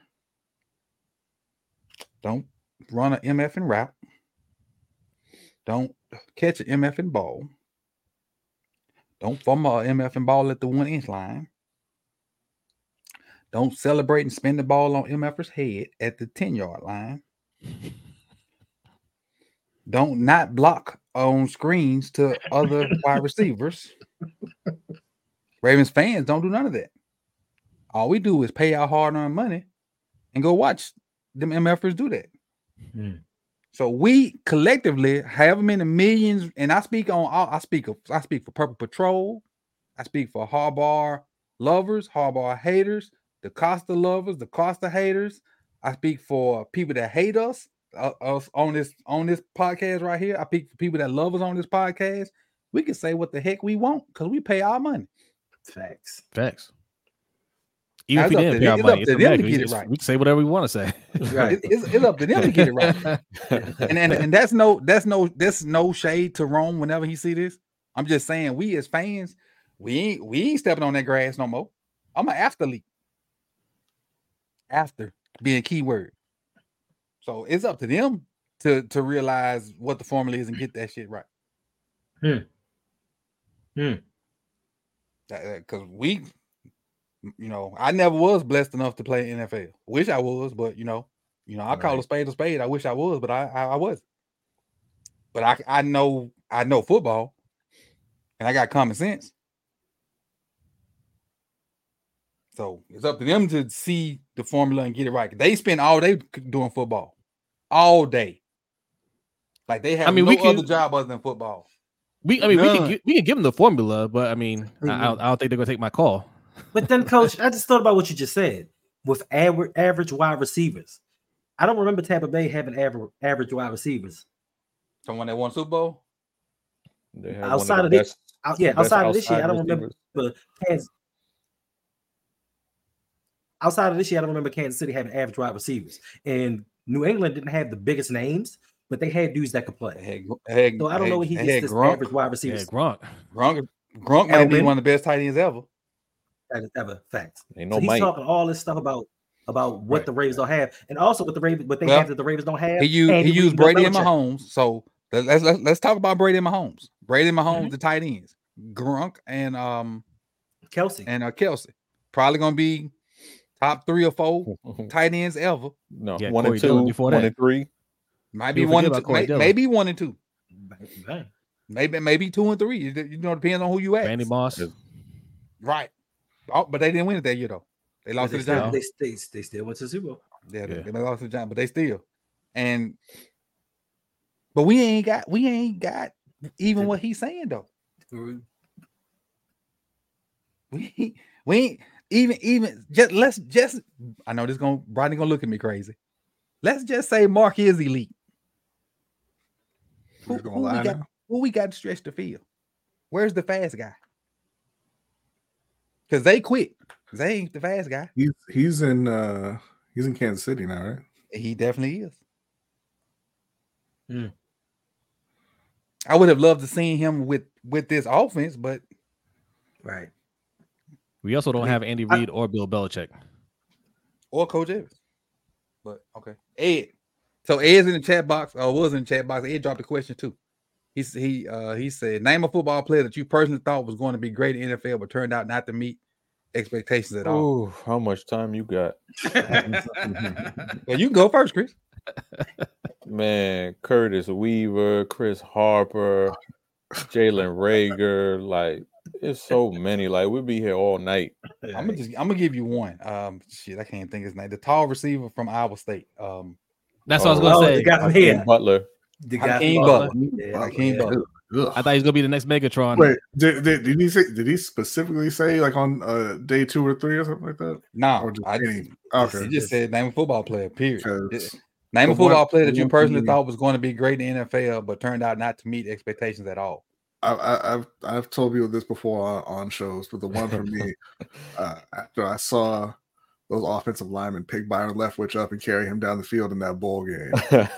Don't run a MF route. Don't catch an MF ball. Don't fumble a MF ball at the 1-inch line. Don't celebrate and spin the ball on MFer's head at the 10-yard line. Don't not block on screens to other wide receivers. Ravens fans don't do none of that. All we do is pay our hard-earned money and go watch them MFers do that. So we collectively, however many millions, and I speak for Purple Patrol, I speak for Harbaugh lovers, Harbaugh haters, the Costa lovers, the Costa haters. I speak for people that hate us on this podcast right here. I speak for people that love us on this podcast. We can say what the heck we want because we pay our money. Facts. Even if we didn't pay our money, to them to get it right. We can say whatever we want to say. Right. It's up to them to get it right. And that's no shade to Rome whenever he see this. I'm just saying we as fans, we ain't stepping on that grass no more. I'm an athlete. After being keyword. So it's up to them to realize what the formula is and get that shit right. Because we, I never was blessed enough to play NFL. Wish I was, but I call a spade a spade. I wish I was, but I wasn't. But I know football, and I got common sense. So it's up to them to see the formula and get it right. They spend all day doing football, all day. Like they have other job other than football. We can give them the formula, but I don't think they're gonna take my call. But then, Coach, I just thought about what you just said with average wide receivers. I don't remember Tampa Bay having average wide receivers. Someone that won Super Bowl. Outside of this year, I don't remember Kansas. Outside of this year, I don't remember Kansas City having average wide receivers. And New England didn't have the biggest names, but they had dudes that could play. So I don't know what he gets this average wide receivers. Gronk might be one of the best tight ends ever. Ever. Facts. Ain't so he's talking all this stuff about what the Ravens don't have, and also what they have that the Ravens don't have. He used Brady and Mahomes. So let's talk about Brady and Mahomes. Brady and Mahomes, the tight ends. Gronk and Kelsey. Kelsey. Probably gonna be top 3 or 4 tight ends ever. No, 1 and 2, 1 and 3. Might be 1 and 2. Maybe 1 and 2. Maybe 2 and 3. Depends on who you ask. Randy Moss. Right. Oh, but they didn't win it that year though. They lost to the Giants. They still went to the Super Bowl. Yeah, they lost to the Giants, but they still. But we ain't got even what he's saying though. We ain't even just I know Rodney gonna look at me crazy. Let's just say Mark is elite. Who we got to stretch the field? Where's the fast guy? Because they quit. They ain't the fast guy. He's in Kansas City now, right? He definitely is. I would have loved to see him with this offense, but right. We also don't have Andy Reid or Bill Belichick. Or Coach Evans. But okay. Ed. So Ed's in the chat box, or was in the chat box. Ed dropped a question too. He said, name a football player that you personally thought was going to be great in the NFL, but turned out not to meet expectations at all. Ooh, how much time you got? Well, you can go first, Chris. Man, Curtis Weaver, Chris Harper, Jalen Rager, like it's so many. Like we'll be here all night. I'm gonna give you one. Shit, I can't think his name. The tall receiver from Iowa State. That's what I was gonna say. The guy from here. Butler. The guy Hakeem from Butler. Yeah, Hakeem Butler. I thought he was gonna be the next Megatron. Wait, did he say? Did he specifically say like on day 2 or 3 or something like that? No, Or just I any? Okay. He just said name a football player. Period. 'Cause Name a the football one- player that the you one personally for me- thought was going to be great in the NFL, but turned out not to meet expectations at all. I've told you this before on shows, but the one for me, after I saw those offensive linemen pick Byron Leftwich up and carry him down the field in that bowl game,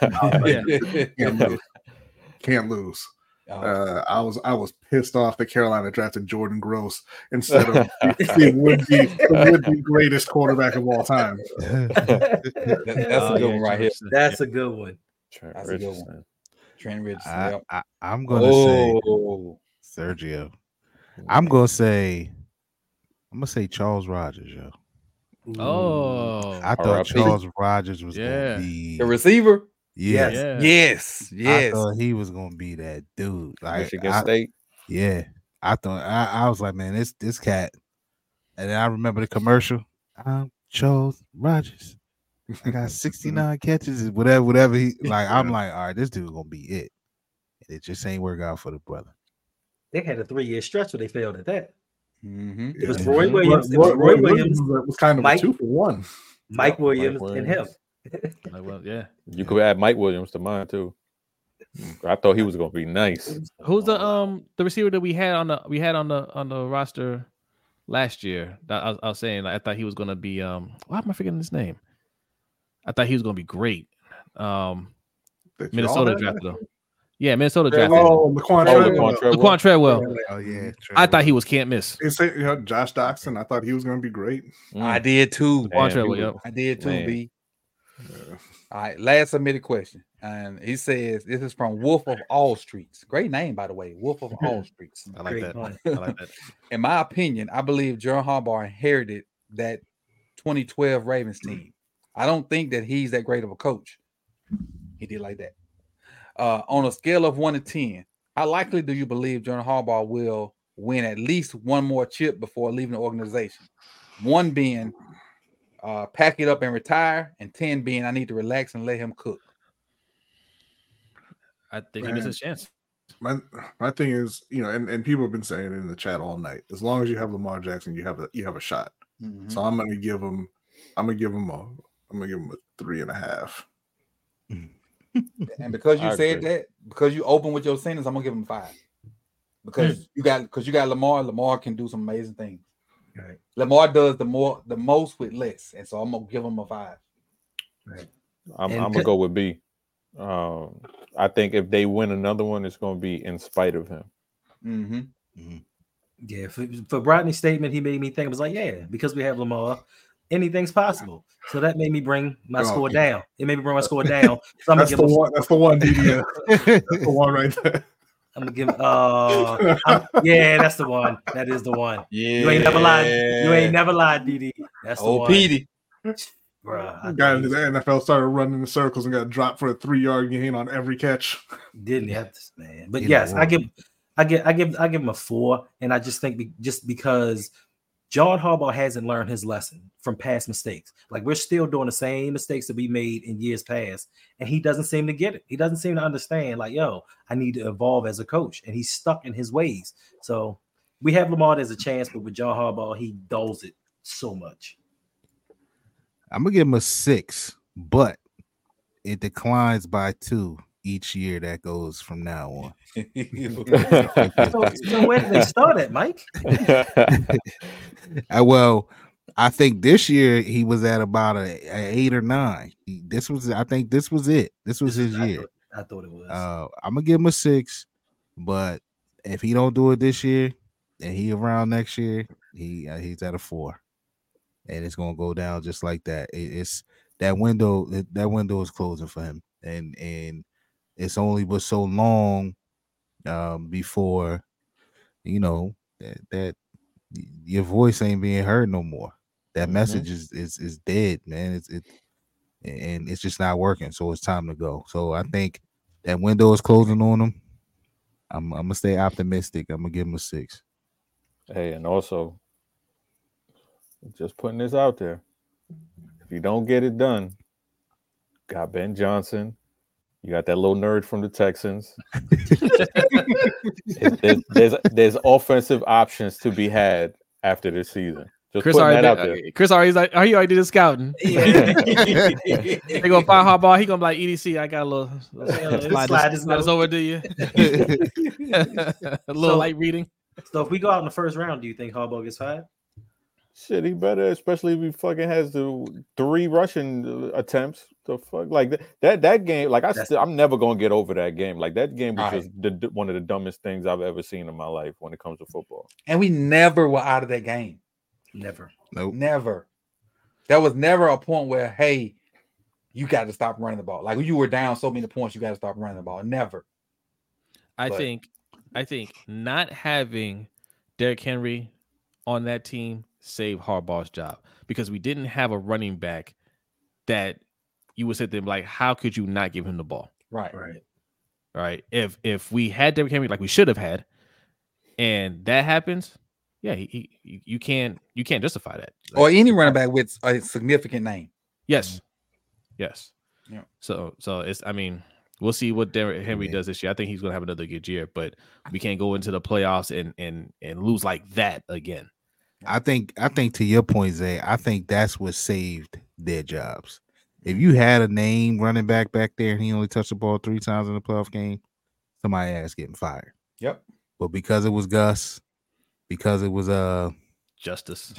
can't lose. I was pissed off that Carolina drafted Jordan Gross instead of the would-be greatest quarterback of all time. That's a good one right here. That's a good one. That's a good one. Trent Richardson. Yep. I'm gonna say Oh, Sergio. I'm gonna say Charles Rogers, yo. Oh, I thought R.I.P. Charles Rogers was Yeah. gonna be the receiver. yes. yeah. Yes, I yes. thought he was gonna be that dude. Like, Michigan State. yeah. I thought I was like, man, this cat. And then I remember the commercial. I'm Charles Rogers. I got 69 catches, whatever he like. I'm like, all right, this dude gonna be it. And it just ain't work out for the brother. They had a 3-year stretch where they failed at that. Mm-hmm. It was Yeah. Roy Williams. It was Roy Roy Williams, was kind of Mike- a 2-for-1. Mike Yep, Williams, Mike and him. Williams. Like, well, yeah. You could add Mike Williams to mine too. I thought he was gonna be nice. Who's the receiver that we had on the roster last year? That I was saying, like, I thought he was gonna be why am I forgetting his name? I thought he was gonna be great. Minnesota drafted him. Yeah, Minnesota drafted him. Oh, Laquan Laquan Treadwell. Laquan Treadwell. Oh yeah. I thought he was can't miss. Josh Doxson. I thought he was going to be great. I did too. Damn, Laquan he Treadwell, was- yep. I did too, Man. B. All right, last submitted question. And he says, this is from Wolf of All Streets. Great name, by the way. Wolf of All Streets. I like Great that. one. I like that. In my opinion, I believe John Harbaugh inherited that 2012 Ravens team. I don't think that he's that great of a coach. He did like that. On a scale of 1 to 10, how likely do you believe John Harbaugh will win at least one more chip before leaving the organization? 1 being pack it up and retire, and 10 being I need to relax and let him cook. I think he missed his chance. My thing is, and people have been saying it in the chat all night. As long as you have Lamar Jackson, you have a shot. Mhm. So I'm gonna give him a 3.5. And because you I said agree. that, because you open with your sentence, I'm gonna give him 5. Because you got Lamar. Lamar can do some amazing things. Right. Lamar does the most with less, and so I'm gonna give him a 5. I'm And gonna could- go with B. I think if they win another one, it's gonna be in spite of him. Mm-hmm. Yeah, for Brodney's statement, he made me think. I was like, yeah, because we have Lamar, anything's possible. So that made me bring my Oh, score yeah. down. It made me bring my score down. So I'm gonna That's give the him. one. That's the one, DD. That's the one right there. I'm gonna give. Yeah, that's the one. That is the one. Yeah, You ain't never lied. You ain't never lied, DD. That's the Oh, one. Petey. Bruh, I Guy in thought the NFL started running in circles and got dropped for a 3-yard gain on every catch. he didn't have this, man. But He yes, don't I give him a 4, and I just think just because John Harbaugh hasn't learned his lesson from past mistakes. Like we're still doing the same mistakes that we made in years past, and he doesn't seem to get it. He doesn't seem to understand. Like, yo, I need to evolve as a coach, and he's stuck in his ways. So we have Lamar as a chance, but with John Harbaugh, he dulls it so much. I'm gonna give him a 6, but it declines by 2 each year that goes from now on. So where did they start at, Mike? Well, I think this year he was at about a 8 or 9. I think this was it. This was his year. I thought it was. I'm gonna give him a 6, but if he don't do it this year and he around next year, He's at a 4, and it's gonna go down just like that. It's that window. That window is closing for him, and it's only but so long before that your voice ain't being heard no more. That message is dead, man. And it's just not working. So it's time to go. So I think that window is closing on him. I'm gonna stay optimistic. I'm gonna give him a 6. Hey, and also, just putting this out there. If you don't get it done, got Ben Johnson. You got that little nerd from the Texans. there's offensive options to be had after this season. Just Chris putting already that out there. Chris already like, he already did the scouting. They gonna find Harbaugh. He gonna be like EDC. I got a little slide this over to you. A little light reading. So if we go out in the first round, do you think Harbaugh gets fired? Shit, he better, especially if he fucking has the 3 rushing attempts. The fuck, like that game. Like I'm never gonna get over that game. Like that game was just one of the dumbest things I've ever seen in my life when it comes to football. And we never were out of that game. Never. Nope. Never. There was never a point where, hey, you got to stop running the ball. Like you were down so many points, you got to stop running the ball. Never. I think not having Derrick Henry on that team saved Harbaugh's job because we didn't have a running back that you would sit there and be like, how could you not give him the ball? Right. If we had Derrick Henry like we should have had, and that happens, yeah, you can't justify that. Or any running back with a significant name. Yes. Yes. Yeah. So it's, I mean, we'll see what Derrick Henry does this year. I think he's gonna have another good year, but we can't go into the playoffs and lose like that again. I think to your point, Zay, I think that's what saved their jobs. If you had a name running back there and he only touched the ball 3 times in the playoff game, somebody ass getting fired. Yep. But because it was Gus, because it was Justice,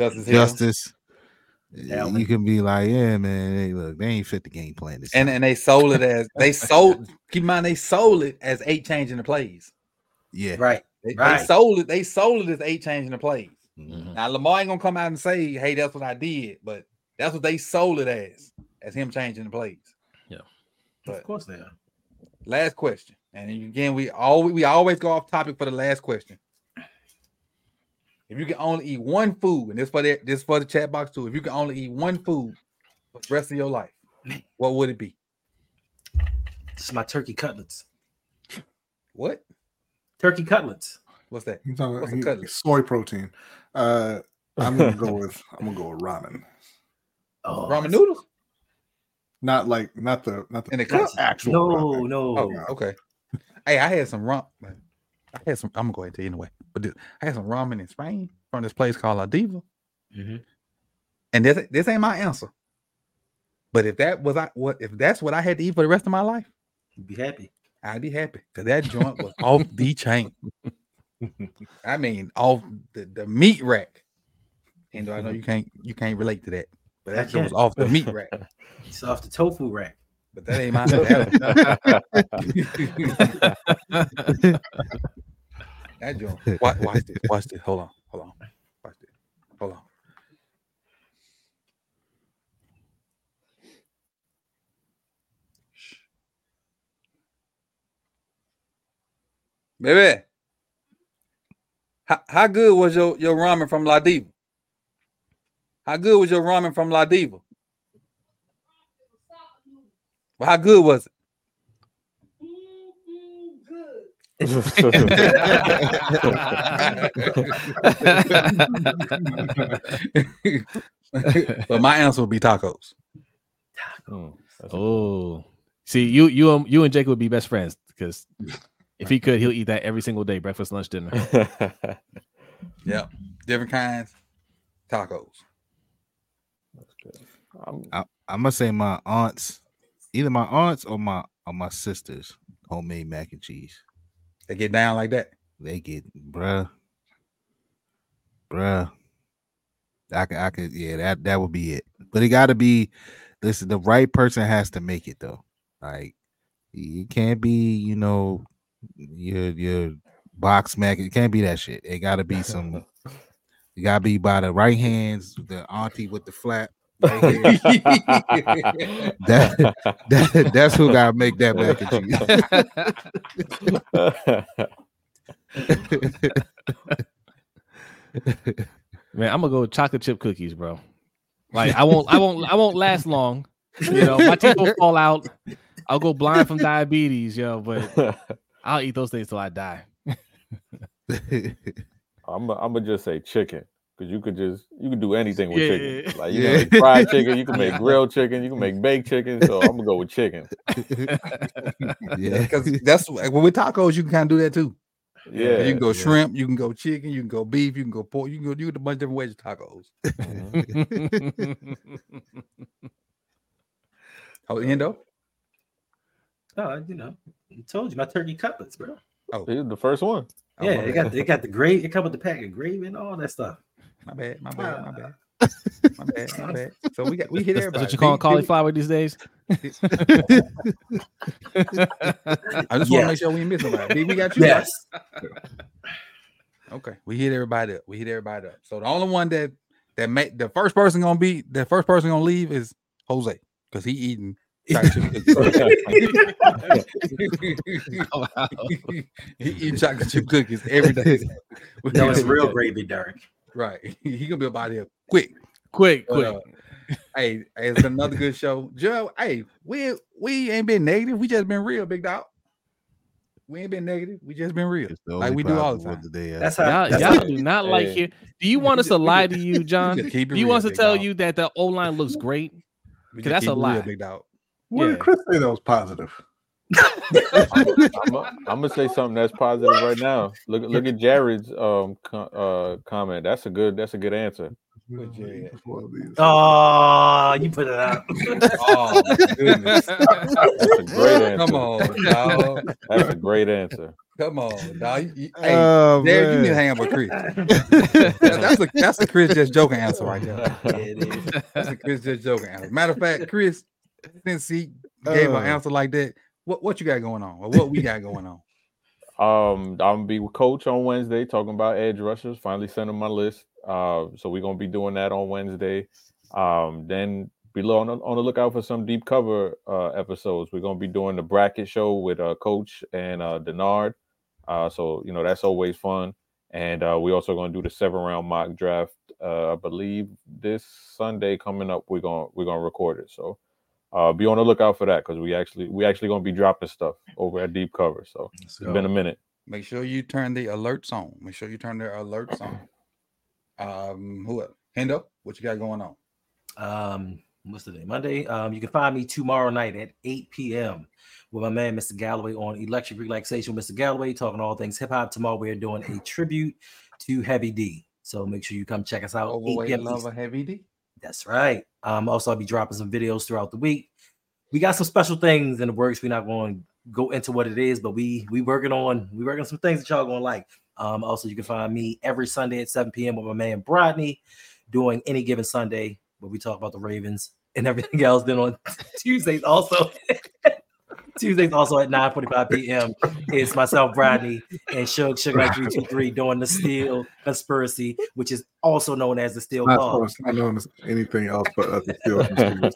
you can be like, yeah, man, hey, look, they ain't fit the game plan this and they sold it as keep in mind they sold it as 8 changing the plays. Yeah. Right. They sold it as 8 changing the plays. Mm-hmm. Now Lamar ain't gonna come out and say, hey, that's what I did, but that's what they sold it as him changing the plays. Yeah. But of course they are. Last question. And again, we always go off topic for the last question. If you can only eat one food, and this for the chat box too, if you can only eat one food for the rest of your life, what would it be? This is my turkey cutlets. What? Turkey cutlets. What's that? What's a cutlet? Soy protein. I'm gonna go with ramen. Oh, ramen noodles? Not the in the cup. Actual. No. Oh, okay. Hey, I had some ramen. I'm gonna go ahead and tell you anyway. But I had some ramen in Spain from this place called La Diva. Mm-hmm. And this ain't my answer. But if that's what I had to eat for the rest of my life, you'd be happy. I'd be happy because that joint was off the chain. I mean, off the meat rack. And I know you can't relate to that, but that joint was off the meat rack. It's off the tofu rack. But that ain't my. That joint. Watch this. Hold on. Watch this. Hold on. Baby, how good was your ramen from La Diva? How good was your ramen from La Diva? Well, how good was it? But my answer would be tacos. Oh, see, you and Jake would be best friends because if he could, he'll eat that every single day, breakfast, lunch, dinner. Yeah, different kinds, tacos. That's good. I'm gonna say my aunts, either my aunts or my sisters, homemade mac and cheese. They get down like that. They get, bruh. I could, yeah, that would be it. But it got to be. Listen, the right person has to make it though. Like, it can't be, your box mac. It can't be that shit. It got to be some You gotta be by the right hands, the auntie with the flap. Right that's who gotta make that mac and cheese. Man, I'm gonna go with chocolate chip cookies, bro. Like I won't last long. You know, my teeth will fall out. I'll go blind from diabetes, but I'll eat those things till I die. I'm gonna just say chicken. Because you could do anything with chicken. Like you can make fried chicken, you can make grilled chicken, you can make baked chicken. So I'm gonna go with chicken. Yeah, because that's when with tacos, you can kind of do that too. Yeah, you can go shrimp, you can go chicken, you can go beef, you can go pork, you can do a bunch of different ways of tacos. Oh, Endo? I told you my turkey cutlets, bro. Oh, the first one. Yeah, they got the gravy. It come with the pack of gravy and all that stuff. My bad. So we hit everybody. That's what you call cauliflower these days. I just want to make sure we ain't miss nobody. We got you. Yes. Okay, we hit everybody up. So the only one that made the first person gonna leave is Jose because he eating chocolate chip cookies. He eating chocolate chip cookies every day. No, it's real gravy, Derek. Right. He gonna be about here quick. Quick. Hey, it's another good show. Joe, hey, we ain't been negative. We just been real, big dog. We ain't been negative. We just been real. Like we do all the time. That's how y'all do not like here. Do you want us to lie to you, John? Do you want us to tell you that the O-line looks great? Because that's a lie. Big dog. What did Chris say that was positive? I'm gonna say something that's positive right now. Look at Jared's comment. That's a good answer. Oh, you put it out. Oh my goodness. That's a great answer. Come on, dog. That's a great answer. Come on, dog. Hey, Derek, you need to hang up with Chris. That's a Chris just joking answer right there. Yeah, it is. That's a Chris just joking answer. Matter of fact, Chris, since he gave an answer like that, what you got going on? Or what we got going on? I'm gonna be with Coach on Wednesday talking about edge rushers. Finally sent him my list. So we're gonna be doing that on Wednesday. Then below on the lookout for some deep cover episodes. We're gonna be doing the bracket show with Coach and Denard. So that's always fun. And we also gonna do the 7-round mock draft. I believe this Sunday coming up. We're gonna record it. So be on the lookout for that because we actually gonna be dropping stuff over at Deep Cover. So it's been a minute. Make sure you turn the alerts on. Who else? Hendo, what you got going on? What's the day? Monday. You can find me tomorrow night at 8 p.m. with my man Mr. Galloway on Electric Relaxation with Mr. Galloway, talking all things hip hop. Tomorrow we're doing a tribute to Heavy D. So make sure you come check us out. Overweight lover Heavy D. That's right. Also, I'll be dropping some videos throughout the week. We got some special things in the works. We're not going to go into what it is, but we working on some things that y'all gonna like. Also, you can find me every Sunday at 7 p.m. with my man Brodney doing Any Given Sunday, where we talk about the Ravens and everything else. Then on Tuesdays also at 9:45 p.m. It's myself, Brodney, and Suge 323 doing the Steel Conspiracy, which is also known as the Steel Cause. It's not known as anything else but the Steel Conspiracy.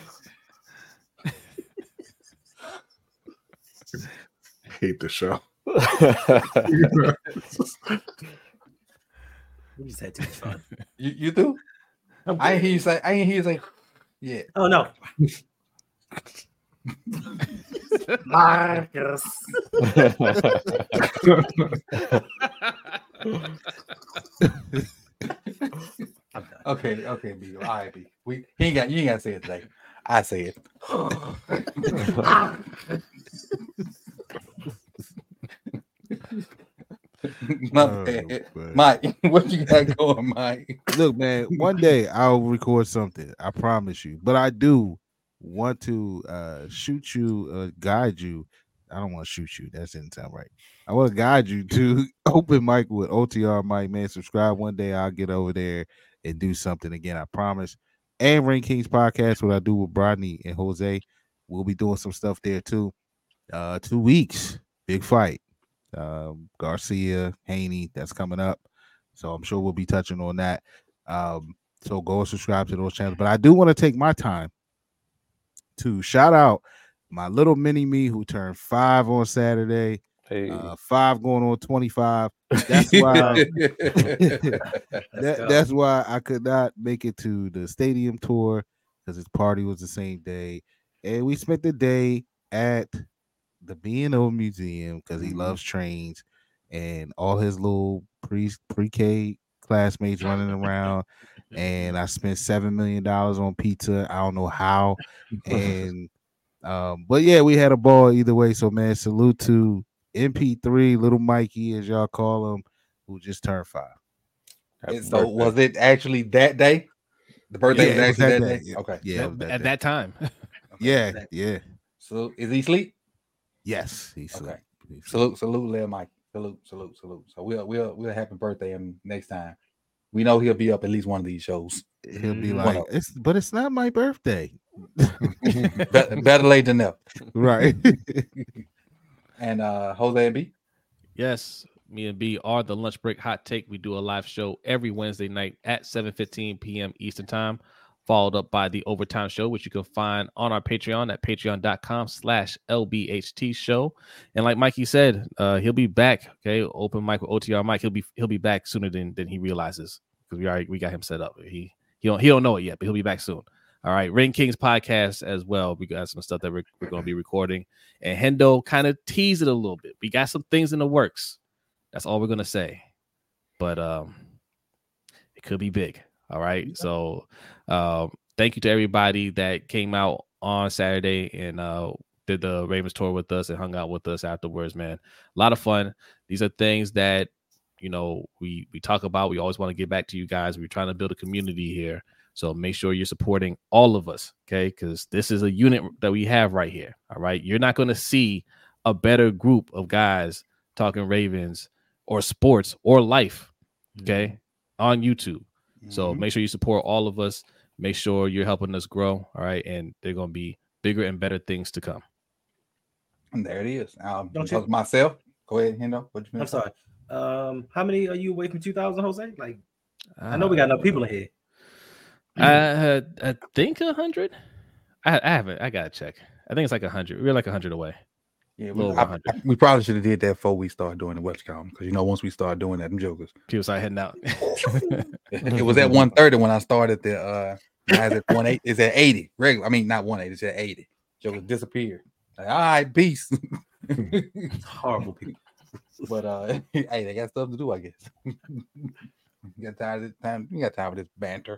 Hate the show. We just had too much fun. You do? I ain't hear you say. Yeah. Oh no. Marcus. Okay, B. All right, B. You ain't got to say it today. I say it. Mike, what you got going, Mike? Look, man, one day I'll record something. I promise you. But I do want to shoot you, guide you. I don't want to shoot you. That didn't sound right. I want to guide you to open mic with OTR Mike, man. Subscribe. One day I'll get over there and do something again. I promise. And Ring Kings podcast, what I do with Brodney and Jose. We'll be doing some stuff there too. 2 weeks, big fight. Garcia, Haney, that's coming up. So I'm sure we'll be touching on that. So go and subscribe to those channels. But I do want to take my time to shout out my little mini me who turned 5 on Saturday. Hey, 5 going on 25. That's why Let's go. that's why I could not make it to the stadium tour because his party was the same day. And we spent the day at the B&O Museum because he loves trains and all his little pre-K classmates running around. And I spent $7 million on pizza. I don't know how. And but yeah, we had a ball either way. So man, salute to MP3, little Mikey, as y'all call him, who just turned 5. happy So birthday. was it actually that day? The birthday was it actually that day. Yeah. Okay. Yeah, it was At that time. yeah, yeah. So is he asleep? Yes, he's Okay. He's Salute, Lil Mike. Salute. So we'll happy birthday him next time. We know he'll be up at least one of these shows. He'll be Mhm. like, it's not my birthday. Better late than never. Right. And Jose and B. Yes, me and B are the Lunch Break Hot Take. We do a live show every Wednesday night at 7:15 p.m. Eastern Time, followed up by the Overtime Show, which you can find on our Patreon at patreon.com/LBHT show. And like Mikey said, he'll be back. Okay, open mic with OTR Mike. He'll be back sooner than he realizes because we got him set up. He don't know it yet, but he'll be back soon. All right, Ring Kings podcast as well. We got some stuff that we're going to be recording, and Hendo kind of teased it a little bit. We got some things in the works. That's all we're going to say, but it could be big. All right, so thank you to everybody that came out on Saturday and did the Ravens tour with us and hung out with us afterwards. Man, a lot of fun. These are things that we talk about. We always want to get back to you guys. We're trying to build a community here. So make sure you're supporting all of us, okay? Because this is a unit that we have right here, all right? You're not going to see a better group of guys talking Ravens or sports or life, okay, on YouTube. So make sure you support all of us. Make sure you're helping us grow, all right? And they're going to be bigger and better things to come. And there it is. Don't you- Myself. Go ahead, Hendo. What you I'm sorry. How many are you away from 2,000, Jose? Like, I know we got enough people in here. I think 100. I haven't. I gotta check. I think it's like 100. We're like 100 away. Yeah, Little we, 100. we probably should have did that before we started doing the webcam because once we started doing that, them jokers. People start heading out. It was at 130 when I started the now it's at 18. It's at 80. Regular. I mean, not 180. It's at 80. Jokers disappeared. Like, all right, peace. Horrible people. But hey, they got stuff to do, I guess. You got time for this banter.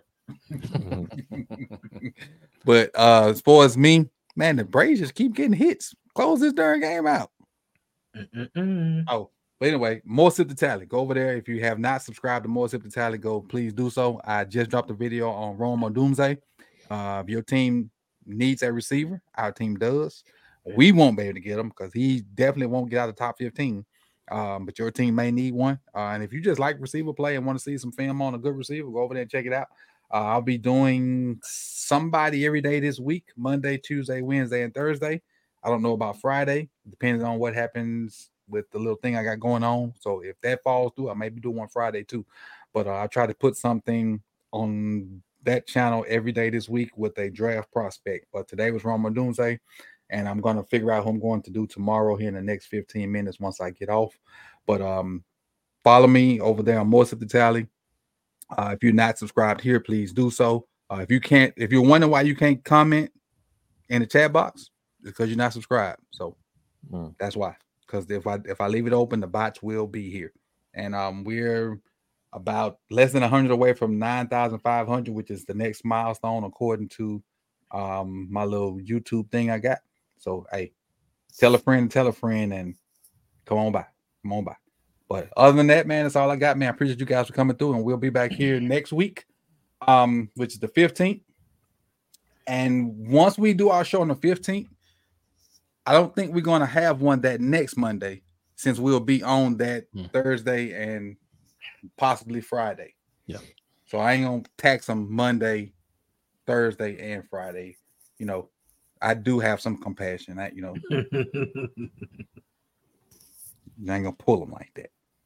But as far as me, man, the Braves just keep getting hits. Close this darn game out. Oh, but anyway, More Sip the Tally. Go over there. If you have not subscribed to More Sip the Tally, go please do so. I just dropped a video on Rome or Doomsday. If your team needs a receiver, our team does. We won't be able to get him because he definitely won't get out of the top 15. But your team may need one. And if you just like receiver play and want to see some film on a good receiver, go over there and check it out. I'll be doing somebody every day this week, Monday, Tuesday, Wednesday, and Thursday. I don't know about Friday, depending on what happens with the little thing I got going on. So if that falls through, I maybe do one Friday too. But I try to put something on that channel every day this week with a draft prospect. But today was Roma Doomsday, and I'm going to figure out who I'm going to do tomorrow here in the next 15 minutes once I get off. But follow me over there on More Sip the Tally. If you're not subscribed here, please do so. If you're wondering why you can't comment in the chat box, it's because you're not subscribed. So that's why. Because if I leave it open, the bots will be here. And we're about less than 100 away from 9,500, which is the next milestone according to my little YouTube thing I got. So hey, tell a friend, and come on by. But other than that, man, that's all I got, man. I appreciate you guys for coming through, and we'll be back here next week, which is the 15th. And once we do our show on the 15th, I don't think we're going to have one that next Monday, since we'll be on that Thursday and possibly Friday. Yeah. So I ain't going to tax them Monday, Thursday, and Friday. I do have some compassion. I ain't going to pull them like that.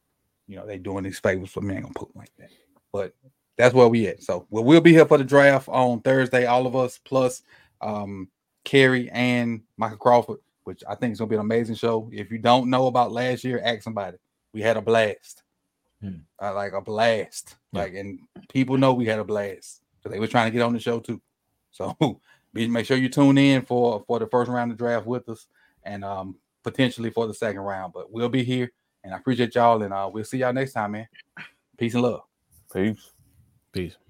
they doing these favors for me. I ain't gonna put them like that. But that's where we at. So we'll be here for the draft on Thursday, all of us, plus Kerry and Michael Crawford, which I think is gonna be an amazing show. If you don't know about last year, ask somebody. We had a blast. Like a blast. Yeah. Like, and people know we had a blast because they were trying to get on the show too. So make sure you tune in for the first round of draft with us and potentially for the second round. But we'll be here, and I appreciate y'all, and we'll see y'all next time, man. Peace and love. Peace. Peace.